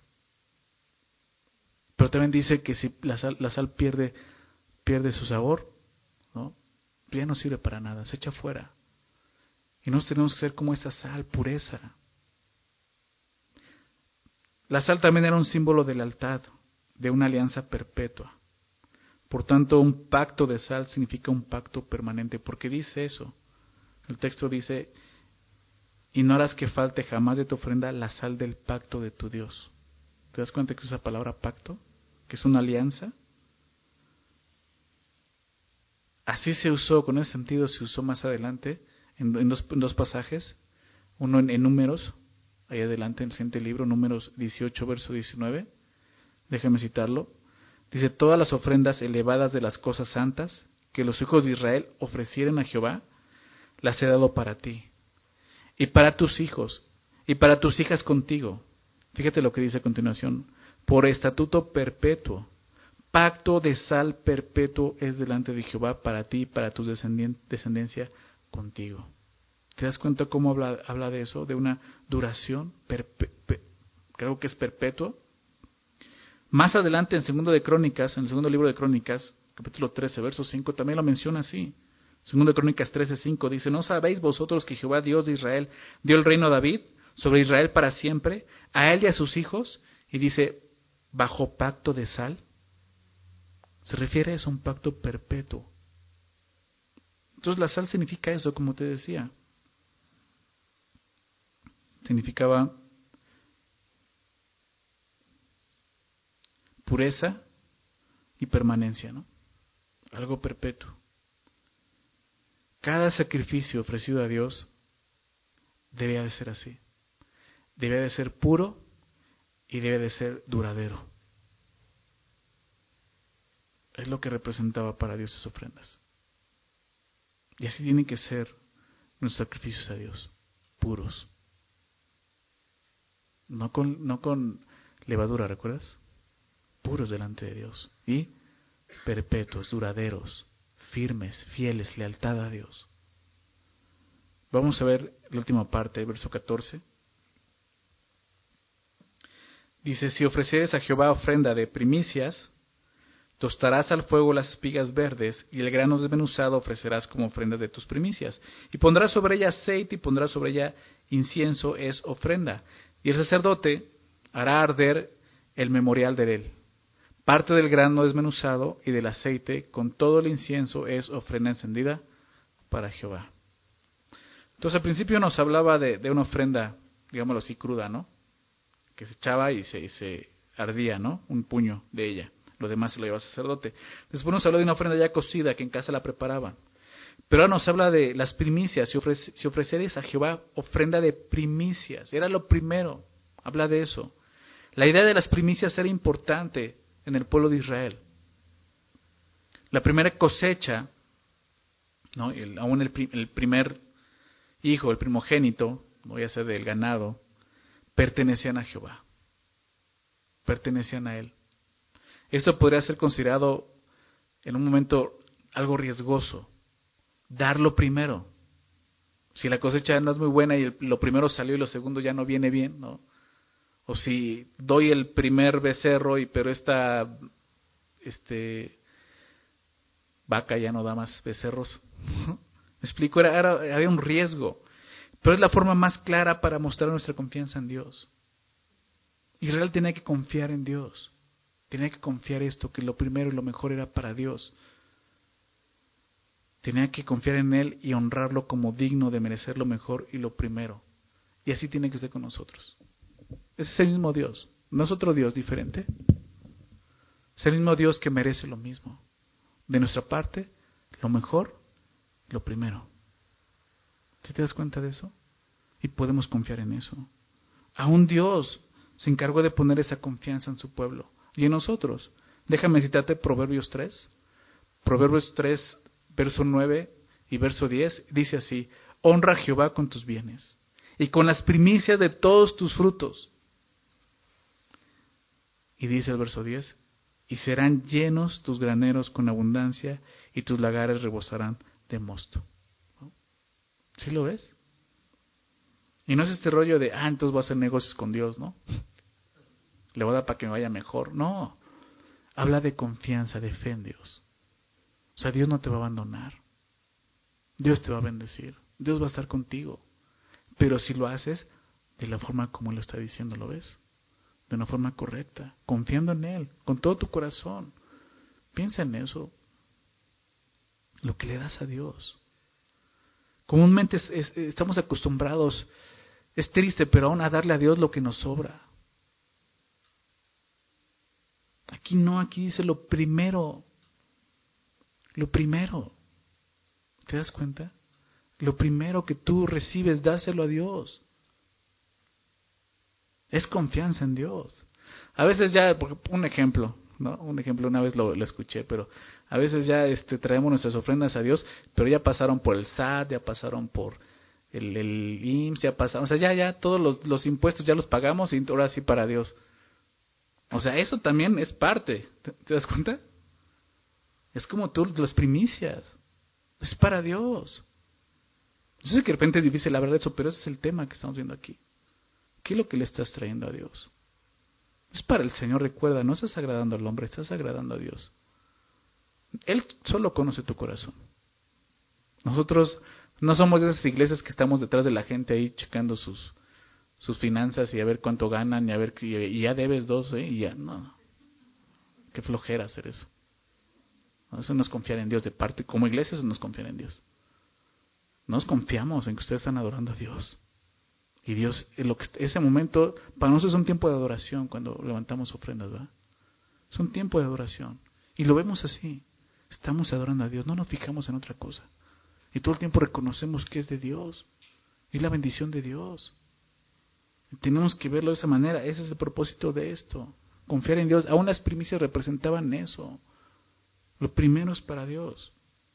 Pero también dice que si la sal pierde su sabor, ¿no?, ya no sirve para nada, se echa fuera. Y nosotros tenemos que ser como esa sal, pureza. La sal también era un símbolo de lealtad, de una alianza perpetua. Por tanto, un pacto de sal significa un pacto permanente. ¿Por qué dice eso? El texto dice, y no harás que falte jamás de tu ofrenda la sal del pacto de tu Dios. ¿Te das cuenta que usa la palabra pacto? Que es una alianza. Así se usó, con ese sentido se usó más adelante, en dos pasajes. Uno en Números, ahí adelante en el siguiente libro, Números 18, verso 19. Déjame citarlo. Dice, todas las ofrendas elevadas de las cosas santas que los hijos de Israel ofrecieren a Jehová, las he dado para ti, y para tus hijos, y para tus hijas contigo. Fíjate lo que dice a continuación. Por estatuto perpetuo, pacto de sal perpetuo es delante de Jehová para ti y para tu descendencia contigo. ¿Te das cuenta cómo habla de eso? De una duración, creo que es perpetuo. Más adelante en segundo de Crónicas, en el segundo libro de Crónicas, capítulo 13, verso 5, también lo menciona así. Segundo de Crónicas 13, 5 dice, ¿no sabéis vosotros que Jehová Dios de Israel dio el reino a David sobre Israel para siempre, a él y a sus hijos? Y dice, bajo pacto de sal. Se refiere a eso, un pacto perpetuo. Entonces la sal significa eso, como te decía. Significaba pureza y permanencia, ¿no? Algo perpetuo. Cada sacrificio ofrecido a Dios debía de ser así. Debía de ser puro y debe de ser duradero. Es lo que representaba para Dios esas ofrendas. Y así tienen que ser nuestros sacrificios a Dios, puros. No con levadura, ¿recuerdas? Puros delante de Dios. Y perpetuos, duraderos, firmes, fieles, lealtad a Dios. Vamos a ver la última parte, verso 14. Dice, si ofrecieres a Jehová ofrenda de primicias, tostarás al fuego las espigas verdes, y el grano desmenuzado ofrecerás como ofrendas de tus primicias. Y pondrás sobre ella aceite, y pondrás sobre ella incienso, es ofrenda. Y el sacerdote hará arder el memorial de él. Parte del grano desmenuzado y del aceite, con todo el incienso, es ofrenda encendida para Jehová. Entonces al principio nos hablaba de una ofrenda, digámoslo así, cruda, ¿no? Que se echaba y se ardía, ¿no? Un puño de ella. Lo demás se lo llevaba al sacerdote. Después nos habló de una ofrenda ya cocida que en casa la preparaban. Pero ahora nos habla de las primicias. Si ofreceres a Jehová ofrenda de primicias. Era lo primero. Habla de eso. La idea de las primicias era importante en el pueblo de Israel. La primera cosecha, ¿no? Aún el primer hijo, el primogénito, voy a ser del ganado, pertenecían a Jehová. Pertenecían a Él. Esto podría ser considerado en un momento algo riesgoso. Darlo primero. Si la cosecha no es muy buena y lo primero salió y lo segundo ya no viene bien, ¿no? O si doy el primer becerro pero esta vaca ya no da más becerros. ¿Me explico? Había un riesgo. Pero es la forma más clara para mostrar nuestra confianza en Dios. Israel tenía que confiar en Dios. Tenía que confiar esto, que lo primero y lo mejor era para Dios. Tenía que confiar en Él y honrarlo como digno de merecer lo mejor y lo primero. Y así tiene que ser con nosotros. Ese es el mismo Dios. No es otro Dios diferente. Es el mismo Dios que merece lo mismo. De nuestra parte, lo mejor, lo primero. ¿Sí te das cuenta de eso? Y podemos confiar en eso. Aún Dios se encargó de poner esa confianza en su pueblo y en nosotros. Déjame citarte Proverbios 3. Proverbios 3, verso 9 y verso 10, dice así: honra a Jehová con tus bienes y con las primicias de todos tus frutos. Y dice el verso 10, y serán llenos tus graneros con abundancia y tus lagares rebosarán de mosto. ¿Sí lo ves? Y no es este rollo de, entonces voy a hacer negocios con Dios, ¿no? Le voy a dar para que me vaya mejor. No, habla de confianza, de fe en Dios. O sea, Dios no te va a abandonar. Dios te va a bendecir. Dios va a estar contigo. Pero si lo haces de la forma como Él lo está diciendo, ¿lo ves? De una forma correcta, confiando en Él, con todo tu corazón. Piensa en eso. Lo que le das a Dios. Comúnmente estamos acostumbrados, es triste, pero aún a darle a Dios lo que nos sobra. Aquí no, aquí dice lo primero. Lo primero. ¿Te das cuenta? Lo primero que tú recibes, dáselo a Dios. Es confianza en Dios. A veces ya, un ejemplo, ¿no? Un ejemplo, una vez lo escuché, pero a veces ya traemos nuestras ofrendas a Dios, pero ya pasaron por el SAT, ya pasaron por el IMSS, ya pasaron, o sea, ya todos los impuestos ya los pagamos y ahora sí para Dios. O sea, eso también es parte, ¿te das cuenta? Es como tú, las primicias, es para Dios. Yo sé que de repente es difícil hablar de eso, pero ese es el tema que estamos viendo aquí. ¿Qué es lo que le estás trayendo a Dios? Es para el Señor, recuerda, no estás agradando al hombre, estás agradando a Dios. Él solo conoce tu corazón. Nosotros no somos de esas iglesias que estamos detrás de la gente ahí checando sus finanzas y a ver cuánto ganan y a ver y ya debes 2, y ya, no. Qué flojera hacer eso. No, eso no es confiar en Dios de parte, como iglesia eso no es confiar en Dios. Nos confiamos en que ustedes están adorando a Dios. Y Dios, ese momento, para nosotros es un tiempo de adoración cuando levantamos ofrendas, ¿verdad? Es un tiempo de adoración. Y lo vemos así. Estamos adorando a Dios, no nos fijamos en otra cosa. Y todo el tiempo reconocemos que es de Dios. Es la bendición de Dios. Y tenemos que verlo de esa manera. Ese es el propósito de esto. Confiar en Dios. Aún las primicias representaban eso. Lo primero es para Dios.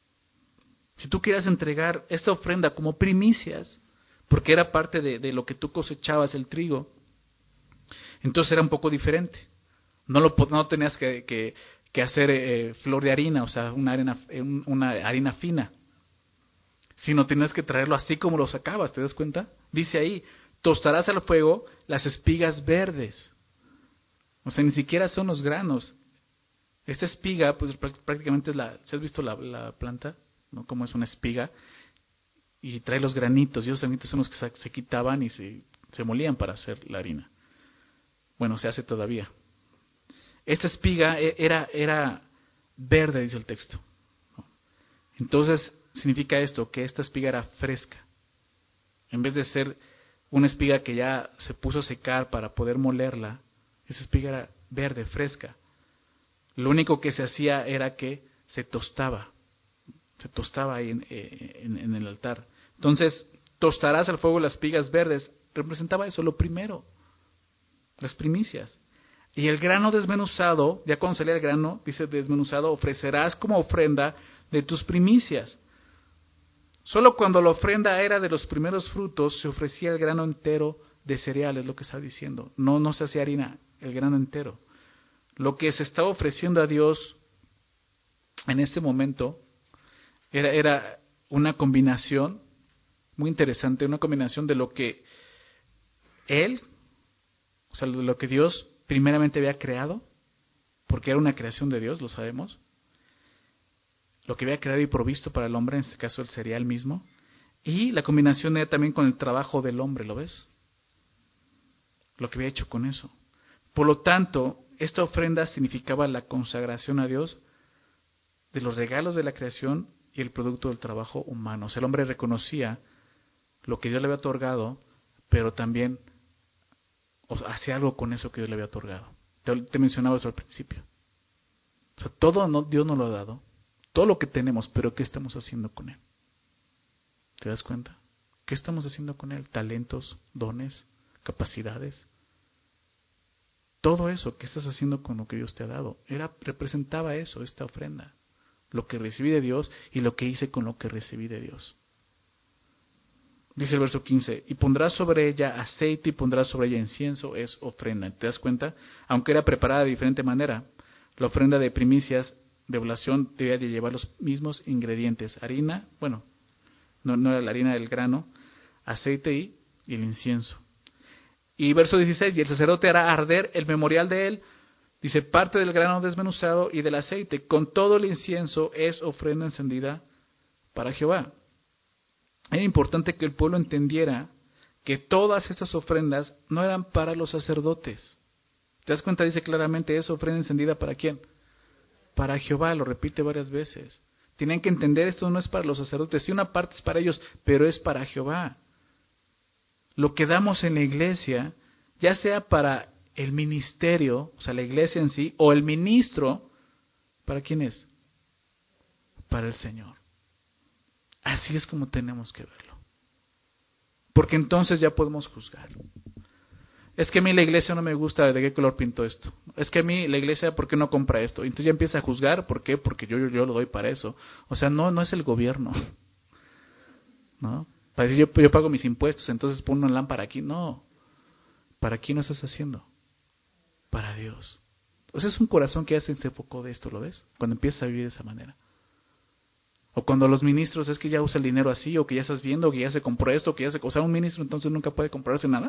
Si tú quieras entregar esta ofrenda como primicias, porque era parte de lo que tú cosechabas, el trigo, entonces era un poco diferente. No tenías que hacer flor de harina, o sea, una harina fina, sino tenías que traerlo así como lo sacabas, ¿te das cuenta? Dice ahí, tostarás al fuego las espigas verdes. O sea, ni siquiera son los granos. Esta espiga, pues prácticamente es ¿se has visto la planta? ¿No? Como es una espiga. Y trae los granitos, y esos granitos son los que se quitaban y se molían para hacer la harina. Bueno, se hace todavía. Esta espiga era verde, dice el texto. Entonces, significa esto, que esta espiga era fresca. En vez de ser una espiga que ya se puso a secar para poder molerla, esa espiga era verde, fresca. Lo único que se hacía era que se tostaba ahí en el altar. Entonces, tostarás al fuego las espigas verdes, representaba eso, lo primero, las primicias. Y el grano desmenuzado, ya cuando salía el grano, dice desmenuzado, ofrecerás como ofrenda de tus primicias. Solo cuando la ofrenda era de los primeros frutos, se ofrecía el grano entero de cereal, es lo que está diciendo. No se hacía harina, el grano entero. Lo que se estaba ofreciendo a Dios en este momento era una combinación muy interesante, una combinación de lo que Él, o sea, de lo que Dios primeramente había creado, porque era una creación de Dios, lo sabemos, lo que había creado y provisto para el hombre, en este caso el cereal mismo, y la combinación era también con el trabajo del hombre, ¿lo ves? Lo que había hecho con eso. Por lo tanto, esta ofrenda significaba la consagración a Dios de los regalos de la creación y el producto del trabajo humano. O sea, el hombre reconocía lo que Dios le había otorgado, pero también hacía algo con eso que Dios le había otorgado. Te mencionaba eso al principio. O sea, Dios nos lo ha dado, todo lo que tenemos, pero ¿qué estamos haciendo con él? ¿Te das cuenta? ¿Qué estamos haciendo con él? Talentos, dones, capacidades. Todo eso, ¿qué estás haciendo con lo que Dios te ha dado? Representaba eso, esta ofrenda. Lo que recibí de Dios y lo que hice con lo que recibí de Dios. Dice el verso 15, y pondrás sobre ella aceite y pondrás sobre ella incienso, es ofrenda. ¿Te das cuenta? Aunque era preparada de diferente manera, la ofrenda de primicias de oblación debía de llevar los mismos ingredientes. Harina, bueno, no era la harina del grano, aceite y el incienso. Y verso 16, y el sacerdote hará arder el memorial de él, dice, parte del grano desmenuzado y del aceite, con todo el incienso es ofrenda encendida para Jehová. Era importante que el pueblo entendiera que todas estas ofrendas no eran para los sacerdotes. ¿Te das cuenta? Dice claramente, es ofrenda encendida ¿para quién? Para Jehová, lo repite varias veces. Tienen que entender, esto no es para los sacerdotes, sí una parte es para ellos, pero es para Jehová. Lo que damos en la iglesia, ya sea para el ministerio, o sea, la iglesia en sí, o el ministro, ¿para quién es? Para el Señor. Así es como tenemos que verlo. Porque entonces ya podemos juzgar. Es que a mí la iglesia no me gusta de qué color pintó esto. Es que a mí la iglesia, ¿por qué no compra esto? Entonces ya empieza a juzgar, ¿por qué? Porque yo lo doy para eso. O sea, no es el gobierno. ¿No? Para decir, yo pago mis impuestos, entonces pon una lámpara aquí. No. ¿Para quién lo estás haciendo? Para Dios. O sea, es un corazón que ya se enfocó de esto, ¿lo ves? Cuando empiezas a vivir de esa manera. O cuando los ministros es que ya usa el dinero así, o que ya estás viendo, o que ya se compró esto, o que ya se... O sea, un ministro entonces nunca puede comprarse nada.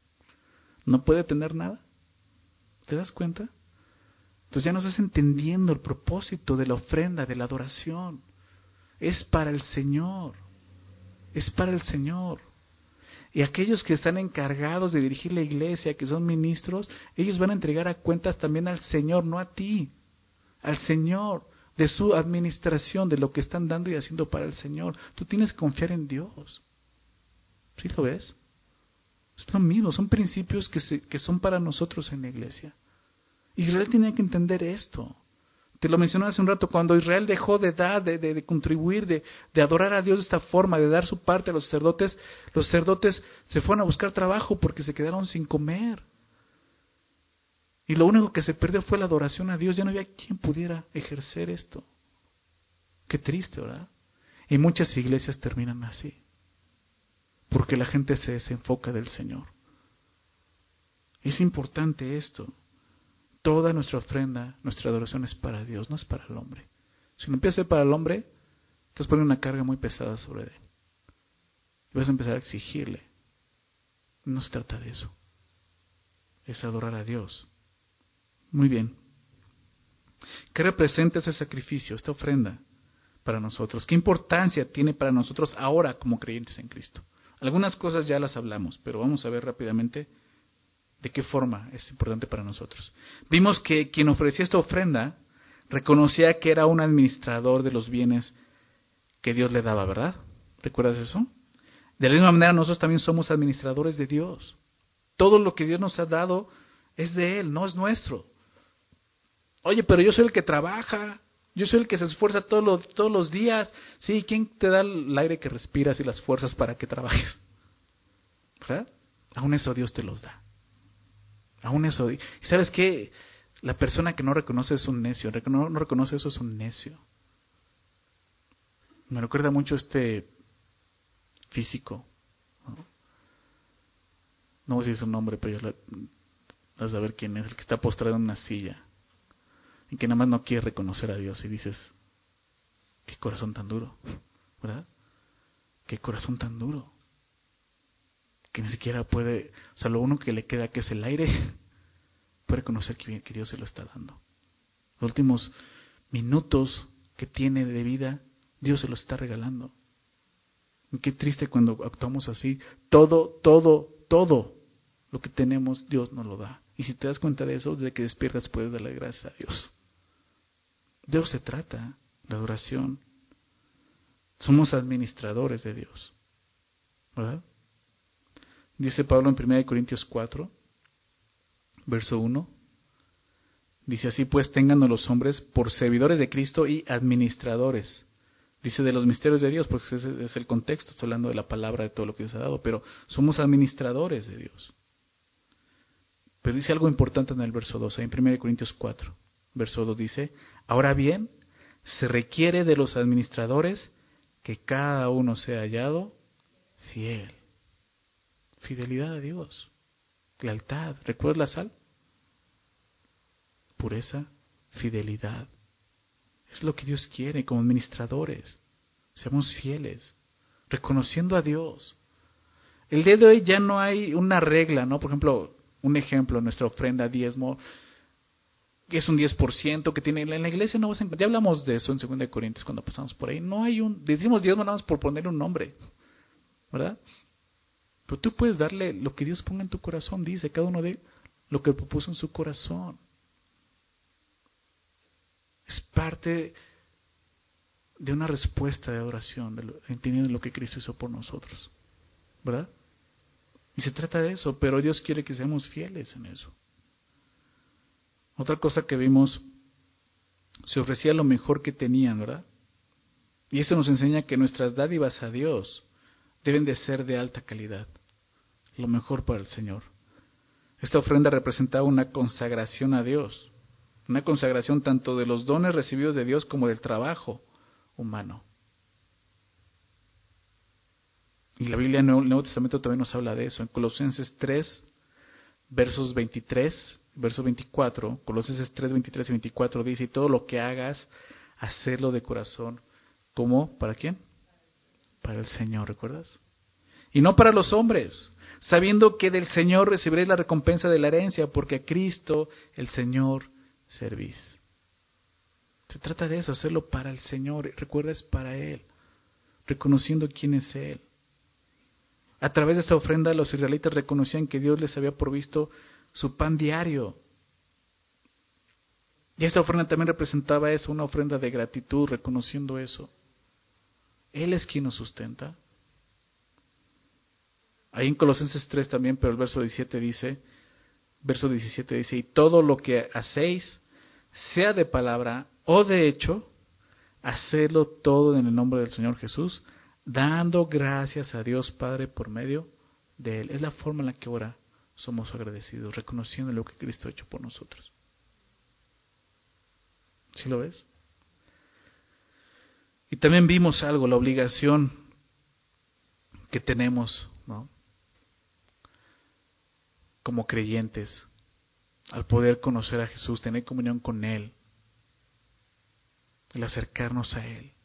No puede tener nada. ¿Te das cuenta? Entonces ya no estás entendiendo el propósito de la ofrenda, de la adoración. Es para el Señor. Es para el Señor. Y aquellos que están encargados de dirigir la iglesia, que son ministros, ellos van a entregar a cuentas también al Señor, no a ti. Al Señor. De su administración, de lo que están dando y haciendo para el Señor. Tú tienes que confiar en Dios. ¿Sí lo ves? Es lo mismo, son principios que son para nosotros en la iglesia. Israel tenía que entender esto. Te lo mencioné hace un rato, cuando Israel dejó de dar, de contribuir, de adorar a Dios de esta forma, de dar su parte a los sacerdotes se fueron a buscar trabajo porque se quedaron sin comer. Y lo único que se perdió fue la adoración a Dios. Ya no había quien pudiera ejercer esto. Qué triste, ¿verdad? Y muchas iglesias terminan así. Porque la gente se desenfoca del Señor. Es importante esto. Toda nuestra ofrenda, nuestra adoración es para Dios, no es para el hombre. Si no empieza a ser para el hombre, estás poniendo una carga muy pesada sobre él. Y vas a empezar a exigirle. No se trata de eso. Es adorar a Dios. Muy bien. ¿Qué representa ese sacrificio, esta ofrenda para nosotros? ¿Qué importancia tiene para nosotros ahora como creyentes en Cristo? Algunas cosas ya las hablamos, pero vamos a ver rápidamente de qué forma es importante para nosotros. Vimos que quien ofrecía esta ofrenda reconocía que era un administrador de los bienes que Dios le daba, ¿verdad? ¿Recuerdas eso? De la misma manera nosotros también somos administradores de Dios. Todo lo que Dios nos ha dado es de Él, no es nuestro. Oye, pero yo soy el que trabaja, yo soy el que se esfuerza todos los días. Sí, ¿quién te da el aire que respiras y las fuerzas para que trabajes? ¿Verdad? Aún eso Dios te los da. Aún eso. ¿Y sabes qué? La persona que no reconoce es un necio. No reconoce eso es un necio. Me recuerda mucho este físico. No sé si es un nombre, pero ya vas a ver quién es. El que está postrado en una silla. Y que nada más no quiere reconocer a Dios. Y dices, qué corazón tan duro. ¿Verdad? Qué corazón tan duro. Que ni siquiera puede, o sea, lo único que le queda que es el aire, puede reconocer que Dios se lo está dando. Los últimos minutos que tiene de vida, Dios se los está regalando. Y qué triste cuando actuamos así. Todo lo que tenemos, Dios nos lo da. Y si te das cuenta de eso, desde que despiertas puedes darle gracias a Dios. De eso se trata, la adoración. Somos administradores de Dios, ¿verdad? Dice Pablo en 1 Corintios 4, verso 1. Dice así, pues téngannos los hombres por servidores de Cristo y administradores. Dice de los misterios de Dios, porque ese es el contexto, estoy hablando de la palabra, de todo lo que Dios ha dado, pero somos administradores de Dios. Pero dice algo importante en el verso 2, en 1 Corintios 4, verso 2 dice, ahora bien, se requiere de los administradores que cada uno sea hallado fiel. Fidelidad a Dios, lealtad, ¿recuerdas la sal? Pureza, fidelidad. Es lo que Dios quiere como administradores. Seamos fieles, reconociendo a Dios. El día de hoy ya no hay una regla, ¿no? Por ejemplo, un ejemplo, nuestra ofrenda diezmo, que es un 10% que tiene en la iglesia, no vas a encontrar. Ya hablamos de eso en 2 Corintios cuando pasamos por ahí. No hay decimos diezmo nada más por poner un nombre, ¿verdad? Pero tú puedes darle lo que Dios ponga en tu corazón, dice, cada uno de lo que puso en su corazón. Es parte de una respuesta de adoración, entendiendo lo que Cristo hizo por nosotros, ¿verdad? Y se trata de eso, pero Dios quiere que seamos fieles en eso. Otra cosa que vimos, se ofrecía lo mejor que tenían, ¿verdad? Y esto nos enseña que nuestras dádivas a Dios deben de ser de alta calidad, lo mejor para el Señor. Esta ofrenda representaba una consagración a Dios, una consagración tanto de los dones recibidos de Dios como del trabajo humano. Y la Biblia en el Nuevo Testamento también nos habla de eso. En Colosenses 3, versos 23, verso 24, Colosenses 3, 23 y 24 dice, y todo lo que hagas, hacerlo de corazón. ¿Cómo? ¿Para quién? Para el Señor, ¿recuerdas? Y no para los hombres, sabiendo que del Señor recibiréis la recompensa de la herencia, porque a Cristo el Señor servís. Se trata de eso, hacerlo para el Señor, recuerda, es para Él, reconociendo quién es Él. A través de esta ofrenda los israelitas reconocían que Dios les había provisto su pan diario. Y esta ofrenda también representaba eso, una ofrenda de gratitud, reconociendo eso. Él es quien nos sustenta. Ahí en Colosenses 3 también, pero el verso 17 dice, y todo lo que hacéis, sea de palabra o de hecho, hacedlo todo en el nombre del Señor Jesús, dando gracias a Dios Padre por medio de Él. Es la forma en la que ahora somos agradecidos, reconociendo lo que Cristo ha hecho por nosotros. ¿Sí lo ves? Y también vimos algo, la obligación que tenemos, ¿no? Como creyentes, al poder conocer a Jesús, tener comunión con Él, el acercarnos a Él,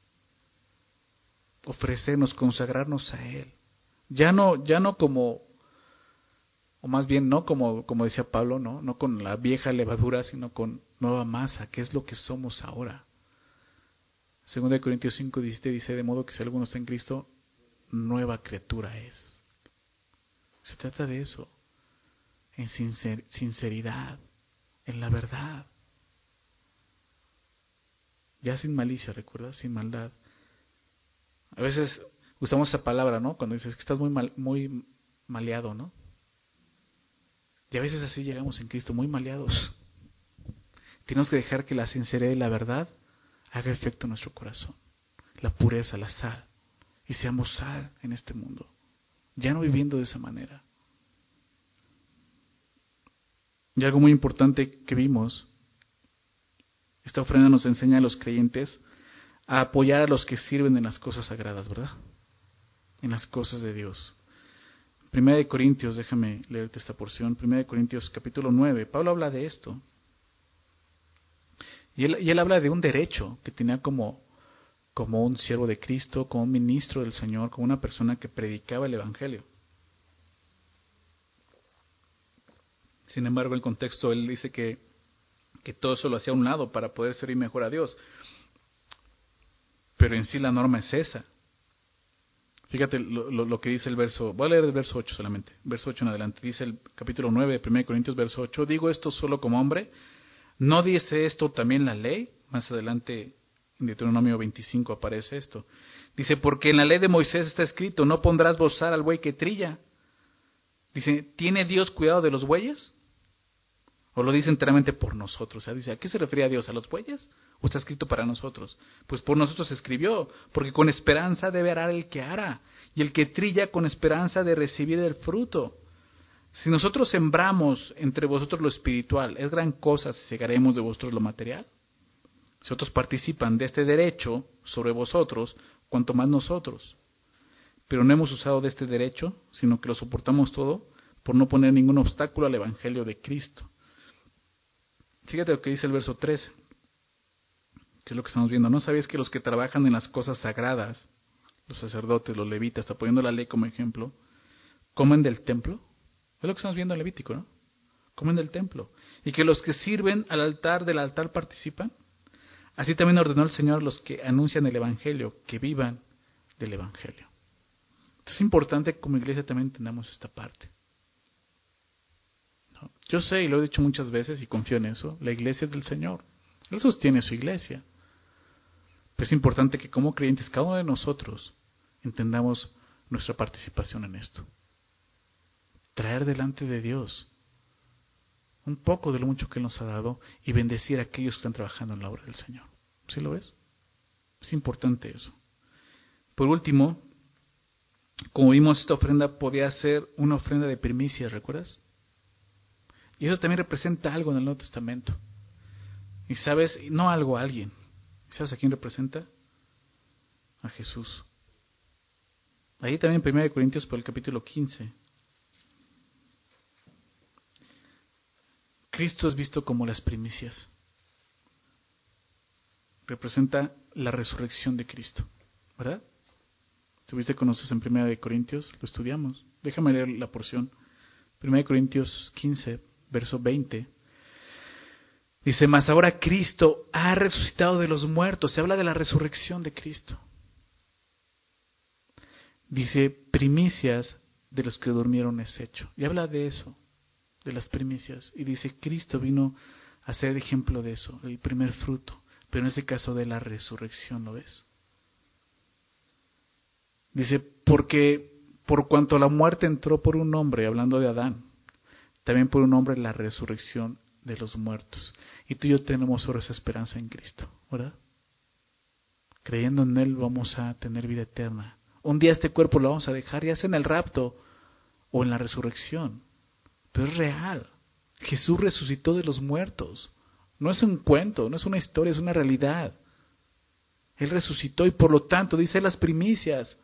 ofrecernos, consagrarnos a Él. Ya no como, o más bien no como decía Pablo, no con la vieja levadura, sino con nueva masa, que es lo que somos ahora. 2 Corintios 5, 17 dice, de modo que si alguno está en Cristo, nueva criatura es. Se trata de eso, en sinceridad, en la verdad. Ya sin malicia, ¿recuerdas? Sin maldad. A veces usamos esa palabra, ¿no? Cuando dices que estás muy maleado, ¿no? Y a veces así llegamos en Cristo, muy maleados. Tenemos que dejar que la sinceridad y la verdad haga efecto en nuestro corazón. La pureza, la sal. Y seamos sal en este mundo. Ya no viviendo de esa manera. Y algo muy importante que vimos, esta ofrenda nos enseña a los creyentes a apoyar a los que sirven en las cosas sagradas, ¿verdad? En las cosas de Dios. 1 Corintios, déjame leerte esta porción, 1 Corintios capítulo 9, Pablo habla de esto. Y él habla de un derecho que tenía como un siervo de Cristo, como un ministro del Señor, como una persona que predicaba el Evangelio. Sin embargo, el contexto, él dice que todo eso lo hacía a un lado para poder servir mejor a Dios. Pero en sí la norma es esa. Fíjate lo que dice el verso, voy a leer el verso 8 solamente, verso 8 en adelante. Dice el capítulo 9 de 1 Corintios, verso 8, digo esto solo como hombre, ¿no dice esto también la ley? Más adelante en Deuteronomio 25 aparece esto. Dice, porque en la ley de Moisés está escrito, no pondrás bozar al buey que trilla. Dice, ¿tiene Dios cuidado de los bueyes? ¿O lo dice enteramente por nosotros? O sea, dice, ¿a qué se refería Dios? ¿A los bueyes? ¿O está escrito para nosotros? Pues por nosotros se escribió, porque con esperanza debe arar el que ara, y el que trilla con esperanza de recibir el fruto. Si nosotros sembramos entre vosotros lo espiritual, ¿es gran cosa si segaremos de vosotros lo material? Si otros participan de este derecho sobre vosotros, cuanto más nosotros. Pero no hemos usado de este derecho, sino que lo soportamos todo por no poner ningún obstáculo al Evangelio de Cristo. Fíjate lo que dice el verso 13, que es lo que estamos viendo. ¿No sabéis que los que trabajan en las cosas sagradas, los sacerdotes, los levitas, está poniendo la ley como ejemplo, comen del templo? Es lo que estamos viendo en Levítico, ¿no? Comen del templo. Y que los que sirven al altar del altar participan. Así también ordenó el Señor a los que anuncian el Evangelio, que vivan del Evangelio. Entonces es importante que como iglesia también entendamos esta parte. ¿No? Yo sé, y lo he dicho muchas veces, y confío en eso, la iglesia es del Señor. Él sostiene su iglesia. Pero es importante que como creyentes, cada uno de nosotros, entendamos nuestra participación en esto. Traer delante de Dios un poco de lo mucho que Él nos ha dado y bendecir a aquellos que están trabajando en la obra del Señor. ¿Sí lo ves? Es importante eso. Por último, como vimos, esta ofrenda podía ser una ofrenda de primicias, ¿recuerdas? Y eso también representa algo en el Nuevo Testamento. Y sabes, no algo, a alguien. ¿Sabes a quién representa? A Jesús. Ahí también en 1 Corintios por el capítulo 15. Cristo es visto como las primicias. Representa la resurrección de Cristo, ¿verdad? ¿Estuviste con nosotros en 1 Corintios? Lo estudiamos. Déjame leer la porción. 1 Corintios 15, verso 20. Dice, mas ahora Cristo ha resucitado de los muertos. Se habla de la resurrección de Cristo. Dice, primicias de los que durmieron es hecho. Y habla de eso, de las primicias. Y dice, Cristo vino a ser ejemplo de eso, el primer fruto. Pero en este caso de la resurrección, ¿lo ves? Dice, porque por cuanto la muerte entró por un hombre, hablando de Adán, también por un hombre la resurrección de los muertos. Y tú y yo tenemos ahora esa esperanza en Cristo, ¿verdad? Creyendo en Él vamos a tener vida eterna. Un día este cuerpo lo vamos a dejar, ya sea en el rapto o en la resurrección. Pero es real. Jesús resucitó de los muertos. No es un cuento, no es una historia, es una realidad. Él resucitó y por lo tanto, dice las primicias,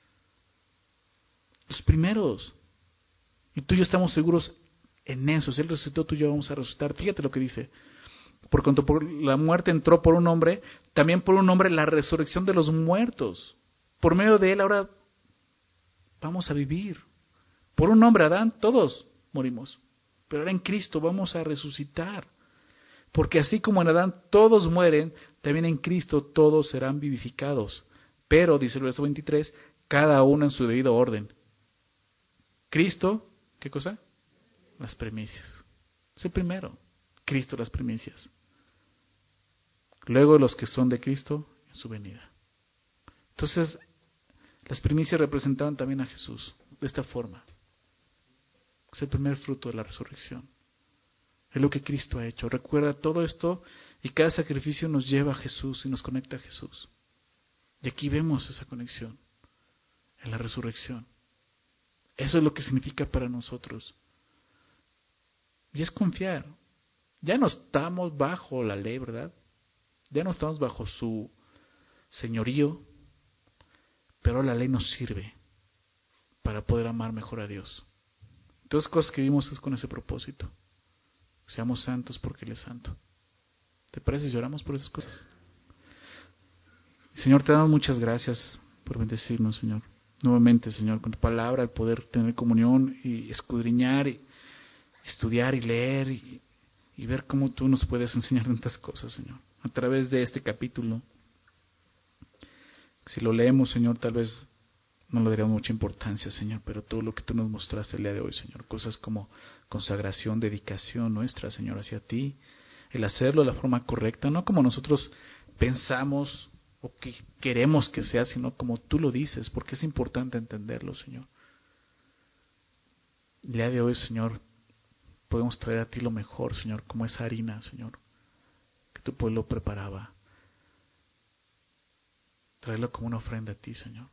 los primeros. Y tú y yo estamos seguros en eso. Si Él resucitó, tú y yo vamos a resucitar. Fíjate lo que dice. Por cuanto por la muerte entró por un hombre, también por un hombre la resurrección de los muertos. Por medio de Él ahora vamos a vivir. Por un hombre, Adán, todos morimos. Pero ahora en Cristo vamos a resucitar. Porque así como en Adán todos mueren, también en Cristo todos serán vivificados. Pero, dice el verso 23, cada uno en su debido orden. Cristo, ¿qué cosa? Las primicias. Es el primero. Cristo, las primicias. Luego los que son de Cristo en su venida. Entonces, las primicias representaban también a Jesús de esta forma. Es el primer fruto de la resurrección. Es lo que Cristo ha hecho. Recuerda todo esto y cada sacrificio nos lleva a Jesús y nos conecta a Jesús. Y aquí vemos esa conexión en la resurrección. Eso es lo que significa para nosotros. Y es confiar. Ya no estamos bajo la ley, ¿verdad? Ya no estamos bajo su señorío, pero la ley nos sirve para poder amar mejor a Dios. Todas las cosas que vimos es con ese propósito. Seamos santos porque Él es santo. ¿Te parece si oramos por esas cosas? Señor, te damos muchas gracias por bendecirnos, Señor. Nuevamente, Señor, con tu palabra, el poder tener comunión y escudriñar y estudiar y leer y ver cómo tú nos puedes enseñar tantas cosas, Señor. A través de este capítulo. Si lo leemos, Señor, tal vez no le daríamos mucha importancia, Señor, pero todo lo que tú nos mostraste el día de hoy, Señor, cosas como consagración, dedicación nuestra, Señor, hacia ti, el hacerlo de la forma correcta, no como nosotros pensamos o que queremos que sea, sino como tú lo dices, porque es importante entenderlo, Señor. El día de hoy, Señor, podemos traer a ti lo mejor, Señor, como esa harina, Señor, que tu pueblo preparaba. Traerlo como una ofrenda a ti, Señor.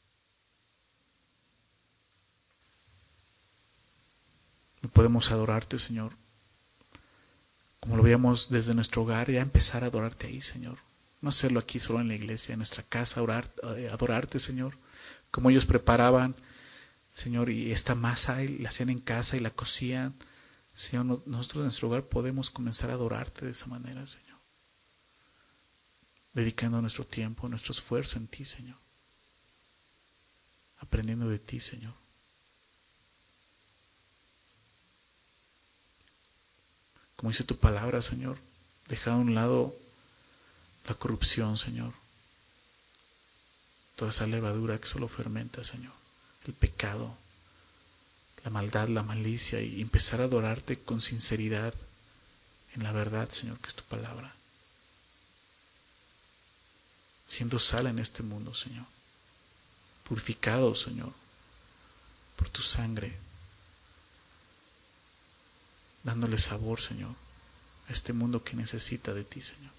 No podemos adorarte, Señor, como lo veíamos desde nuestro hogar, ya empezar a adorarte ahí, Señor. No hacerlo aquí solo en la iglesia, en nuestra casa, adorarte, Señor, como ellos preparaban, Señor, y esta masa la hacían en casa y la cocían. Señor, nosotros en nuestro hogar podemos comenzar a adorarte de esa manera, Señor. Dedicando nuestro tiempo, nuestro esfuerzo en ti, Señor. Aprendiendo de ti, Señor. Como dice tu palabra, Señor, deja a un lado la corrupción, Señor. Toda esa levadura que solo fermenta, Señor. El pecado, la maldad, la malicia, y empezar a adorarte con sinceridad en la verdad, Señor, que es tu palabra. Siendo sal en este mundo, Señor. Purificado, Señor, por tu sangre. Dándole sabor, Señor, a este mundo que necesita de ti, Señor.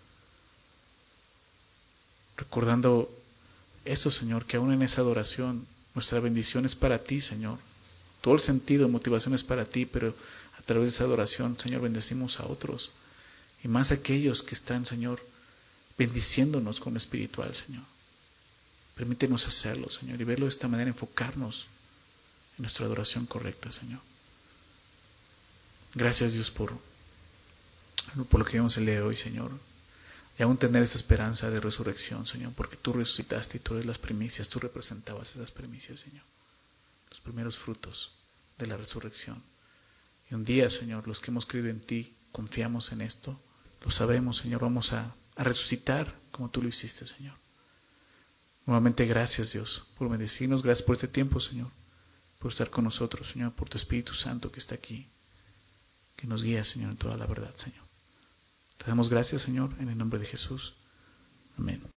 Recordando eso, Señor, que aún en esa adoración nuestra bendición es para ti, Señor. Todo el sentido, motivación es para ti, pero a través de esa adoración, Señor, bendecimos a otros. Y más aquellos que están, Señor, bendiciéndonos con lo espiritual, Señor. Permítenos hacerlo, Señor, y verlo de esta manera, enfocarnos en nuestra adoración correcta, Señor. Gracias, Dios, por lo que vimos el día de hoy, Señor. Y aún tener esa esperanza de resurrección, Señor, porque tú resucitaste y tú eres las primicias, tú representabas esas primicias, Señor. Los primeros frutos de la resurrección. Y un día, Señor, los que hemos creído en ti, confiamos en esto, lo sabemos, Señor, vamos a resucitar como tú lo hiciste, Señor. Nuevamente, gracias, Dios, por bendecirnos, gracias por este tiempo, Señor, por estar con nosotros, Señor, por tu Espíritu Santo que está aquí, que nos guía, Señor, en toda la verdad, Señor. Te damos gracias, Señor, en el nombre de Jesús. Amén.